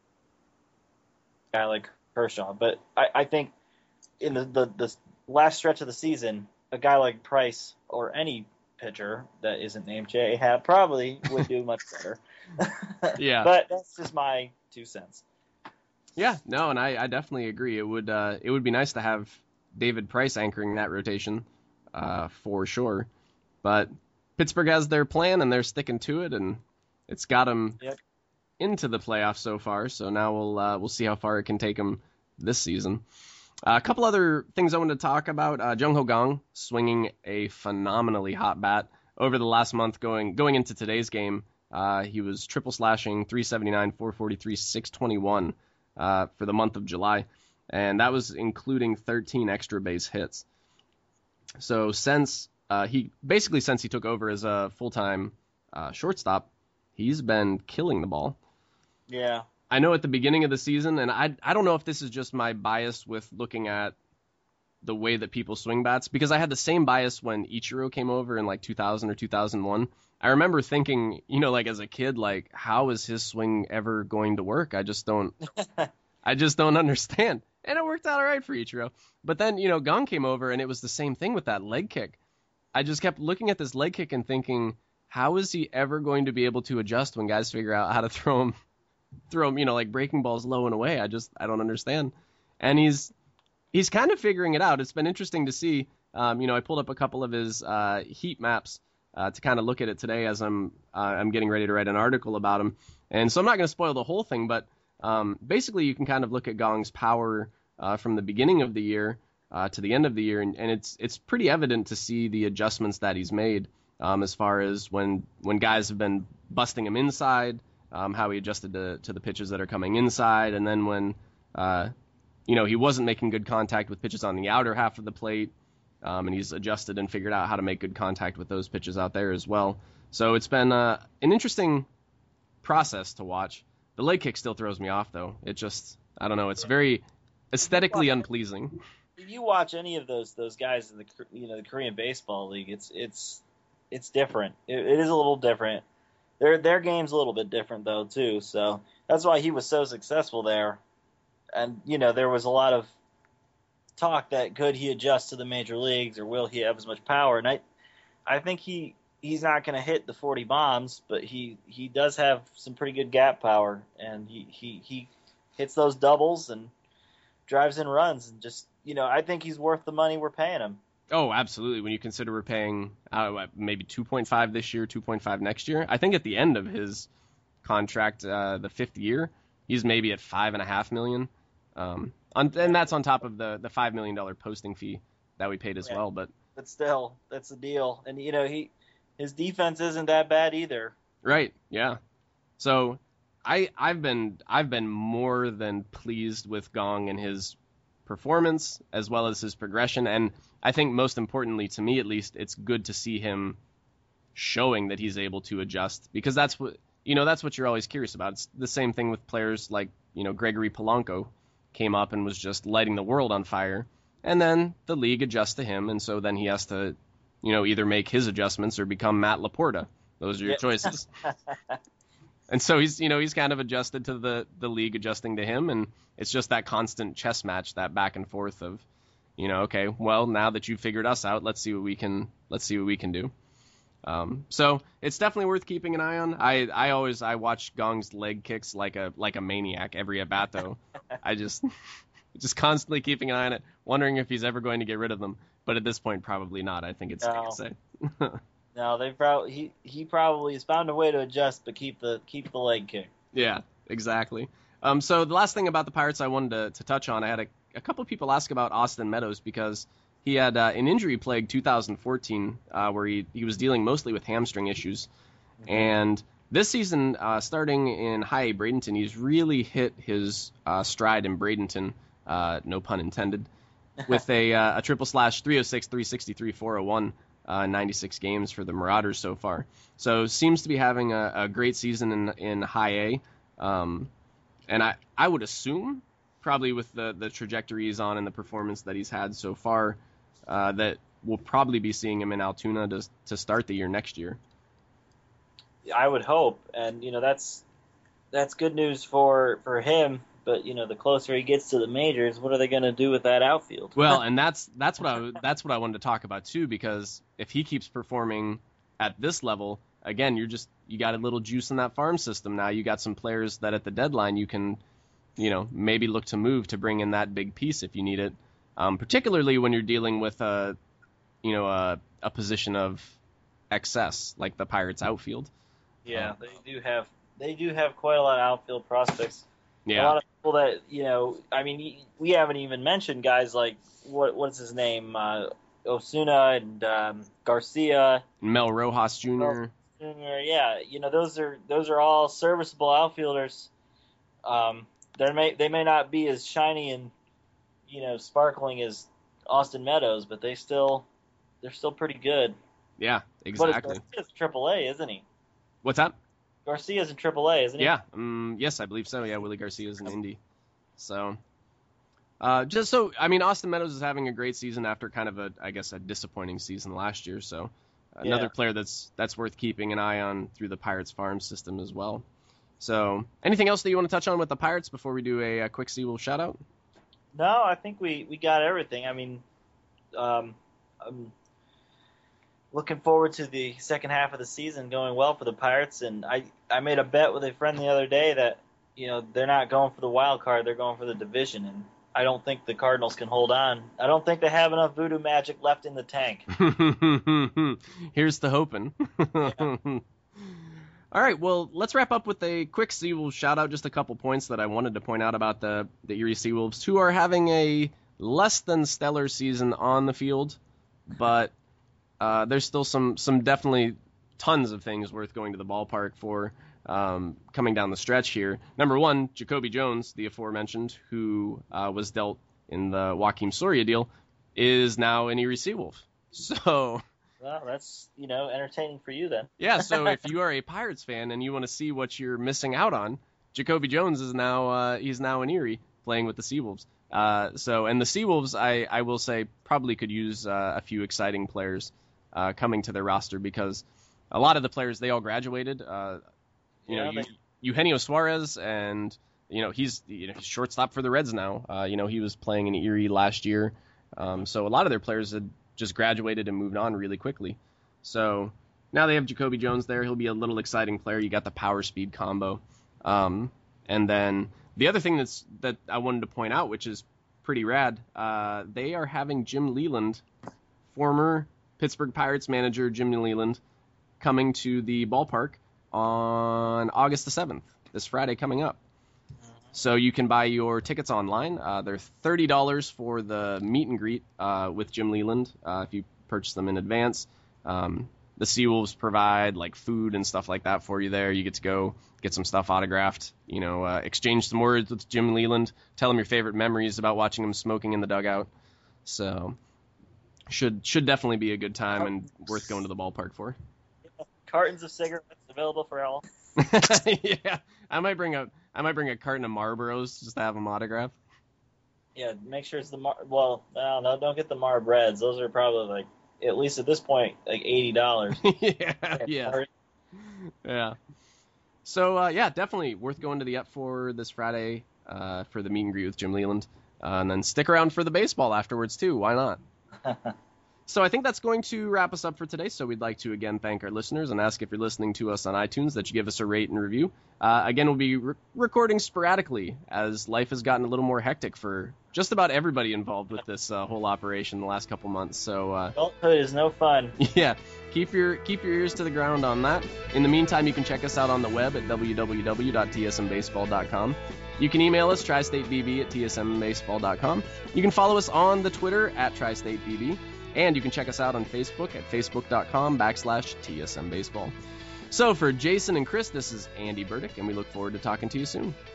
guy like Kershaw. But I, I think in the, the, the last stretch of the season, a guy like Price or any pitcher that isn't named J A. Happ probably would do much better. Yeah. But that's just my two cents. Yeah, no, and I, I definitely agree. It would uh, it would be nice to have David Price anchoring that rotation, uh, for sure. But Pittsburgh has their plan, and they're sticking to it, and it's got them Yep. into the playoffs so far. So now we'll uh, we'll see how far it can take them this season. Uh, a couple other things I wanted to talk about. Uh, Jung Ho Kang swinging a phenomenally hot bat over the last month. Going going into today's game, uh, he was triple slashing three seventy-nine, four forty-three, six twenty-one uh, for the month of July, and that was including thirteen extra base hits. So since uh, he basically since he took over as a full time uh, shortstop, he's been killing the ball. Yeah. I know at the beginning of the season, and I I don't know if this is just my bias with looking at the way that people swing bats, because I had the same bias when Ichiro came over in like two thousand or two thousand one. I remember thinking, you know, like as a kid, like how is his swing ever going to work? I just don't, I just don't understand. And it worked out all right for Ichiro. But then, you know, Kang came over, and it was the same thing with that leg kick. I just kept looking at this leg kick and thinking, how is he ever going to be able to adjust when guys figure out how to throw him? throw him, you know, like breaking balls low and away. I just, I don't understand. And he's, he's kind of figuring it out. It's been interesting to see. Um, you know, I pulled up a couple of his uh, heat maps uh, to kind of look at it today as I'm, uh, I'm getting ready to write an article about him. And so I'm not going to spoil the whole thing, but um, basically you can kind of look at Kang's power uh, from the beginning of the year uh, to the end of the year. And, and it's, it's pretty evident to see the adjustments that he's made um, as far as when, when guys have been busting him inside, Um, how he adjusted to, to the pitches that are coming inside, and then when, uh, you know, he wasn't making good contact with pitches on the outer half of the plate, um, and he's adjusted and figured out how to make good contact with those pitches out there as well. So it's been uh, an interesting process to watch. The leg kick still throws me off, though. It just, I don't know, it's very aesthetically unpleasing. If you watch any of those those guys in the you know the Korean Baseball League, it's it's it's different. It, it is a little different. Their their game's a little bit different though too, so that's why he was so successful there. And you know there was a lot of talk that could he adjust to the major leagues or will he have as much power? And I I think he he's not going to hit the forty bombs, but he, he does have some pretty good gap power, and he, he he hits those doubles and drives in runs, and just you know I think he's worth the money we're paying him. Oh, absolutely. When you consider we're paying uh, maybe two point five this year, two point five next year, I think at the end of his contract, uh, the fifth year, he's maybe at five and a half million. Um, on, and that's on top of the, the five million dollar posting fee that we paid as Yeah. well. But But still, that's the deal. And you know he his defense isn't that bad either. right, yeah. So I I've been I've been more than pleased with Kang and his performance as well as his progression, and I think most importantly to me at least, it's good to see him showing that he's able to adjust, because that's what you know that's what you're always curious about. It's the same thing with players like you know Gregory Polanco came up and was just lighting the world on fire, and then the league adjusts to him, and so then he has to you know either make his adjustments or become Matt Laporta. Those are your Yeah. choices. And so he's, you know, he's kind of adjusted to the, the league adjusting to him, and it's just that constant chess match, that back and forth of, you know, okay, well, now that you've figured us out, let's see what we can let's see what we can do. Um, so it's definitely worth keeping an eye on. I, I always I watch Gong's leg kicks like a like a maniac every at bat though. I just just constantly keeping an eye on it, wondering if he's ever going to get rid of them. But at this point, probably not. I think it's No. safe to say. No, they probably he he probably has found a way to adjust, but keep the keep the leg kick. Yeah, exactly. Um, so the last thing about the Pirates I wanted to, to touch on, I had a, a couple of people ask about Austin Meadows because he had uh, an injury-plagued two thousand fourteen uh, where he, he was dealing mostly with hamstring issues. Mm-hmm. And this season, uh, starting in high A Bradenton, he's really hit his uh, stride in Bradenton, uh, no pun intended, with a, uh, a triple slash three oh six, three sixty-three, four oh one, uh, ninety-six games for the Marauders so far. So seems to be having a, a great season in, in high A. Um, and I, I would assume, probably with the, the trajectory he's on and the performance that he's had so far, Uh, that we'll probably be seeing him in Altoona to to start the year next year. I would hope, and you know that's that's good news for, for him. But you know, the closer he gets to the majors, what are they going to do with that outfield? Well, and that's that's what I that's what I wanted to talk about too, because if he keeps performing at this level, again, you're just you got a little juice in that farm system now. You got some players that at the deadline you can, you know, maybe look to move to bring in that big piece if you need it. Um, particularly when you're dealing with a, you know, a, a position of excess like the Pirates outfield. Yeah, um, they do have they do have quite a lot of outfield prospects. Yeah, A lot of people that you know. I mean, we haven't even mentioned guys like what what's his name, uh, Osuna and um, Garcia, Mel Rojas Junior Junior Yeah, you know those are those are all serviceable outfielders. Um, they may they may not be as shiny and you know, sparkling as Austin Meadows, but they still, they're still pretty good. Yeah, exactly. But Garcia's Triple A, isn't he? What's that? Garcia's in Triple A, isn't he? Yeah, um, yes, I believe so. Yeah, Willie Garcia's in Indy. So, uh, just so, I mean, Austin Meadows is having a great season after kind of a, I guess, a disappointing season last year. So, another Yeah. player that's that's worth keeping an eye on through the Pirates farm system as well. So, anything else that you want to touch on with the Pirates before we do a, a quick Seawolf shout out? No, I think we, we got everything. I mean, um, I'm looking forward to the second half of the season going well for the Pirates, and I, I made a bet with a friend the other day that, you know, they're not going for the wild card, they're going for the division, and I don't think the Cardinals can hold on. I don't think they have enough voodoo magic left in the tank. Here's the hoping. Yeah. All right, well, let's wrap up with a quick Seawolves shout-out, just a couple points that I wanted to point out about the, the Erie Seawolves, who are having a less than stellar season on the field, but uh, there's still some, some definitely tons of things worth going to the ballpark for um, coming down the stretch here. Number one, Jacoby Jones, the aforementioned, who uh, was dealt in the Joakim Soria deal, is now an Erie Seawolf. So... Well, that's, you know, entertaining for you then. Yeah, so if you are a Pirates fan and you want to see what you're missing out on, Jacoby Jones is now uh, he's now in Erie playing with the Seawolves. Uh, so, and the Seawolves, I, I will say, probably could use uh, a few exciting players uh, coming to their roster because a lot of the players, they all graduated. Uh, you Yeah, know, they- Eugenio Suarez, and, you know, he's, you know, he's shortstop for the Reds now. Uh, you know, he was playing in Erie last year. Um, so a lot of their players had just graduated and moved on really quickly. So now they have Jacoby Jones there. He'll be a little exciting player. You got the power speed combo. Um, and then the other thing that's that I wanted to point out, which is pretty rad, uh, they are having Jim Leland, former Pittsburgh Pirates manager Jim Leland, coming to the ballpark on August the seventh, this Friday coming up. So you can buy your tickets online. Uh, they're thirty dollars for the meet and greet uh, with Jim Leland uh, if you purchase them in advance. Um, the Seawolves provide like food and stuff like that for you there. You get to go get some stuff autographed, you know, uh, exchange some words with Jim Leland, tell him your favorite memories about watching him smoking in the dugout. So should should definitely be a good time and worth going to the ballpark for. Cartons of cigarettes available for all. Yeah, I might bring a I might bring a carton of Marlboros just to have them autograph. Yeah, make sure it's the Mar. Well, no, no, don't get the Marb Reds. Those are probably like, at least at this point, like eighty dollars. yeah, yeah, yeah. So uh, yeah, definitely worth going to the Up for this Friday uh, for the meet and greet with Jim Leland. Uh, and then stick around for the baseball afterwards, too. Why not? So I think that's going to wrap us up for today. So we'd like to, again, thank our listeners and ask if you're listening to us on iTunes that you give us a rate and review. Uh, again, we'll be re- recording sporadically as life has gotten a little more hectic for just about everybody involved with this uh, whole operation the last couple months. So uh, adulthood is no fun. Yeah, keep your keep your ears to the ground on that. In the meantime, you can check us out on the web at w w w dot t s m baseball dot com. You can email us, tristatebb at t s m baseball dot com. You can follow us on the Twitter at tristatebb. And you can check us out on Facebook at facebook.com backslash TSM Baseball. So for Jason and Chris, this is Andy Burdick, and we look forward to talking to you soon.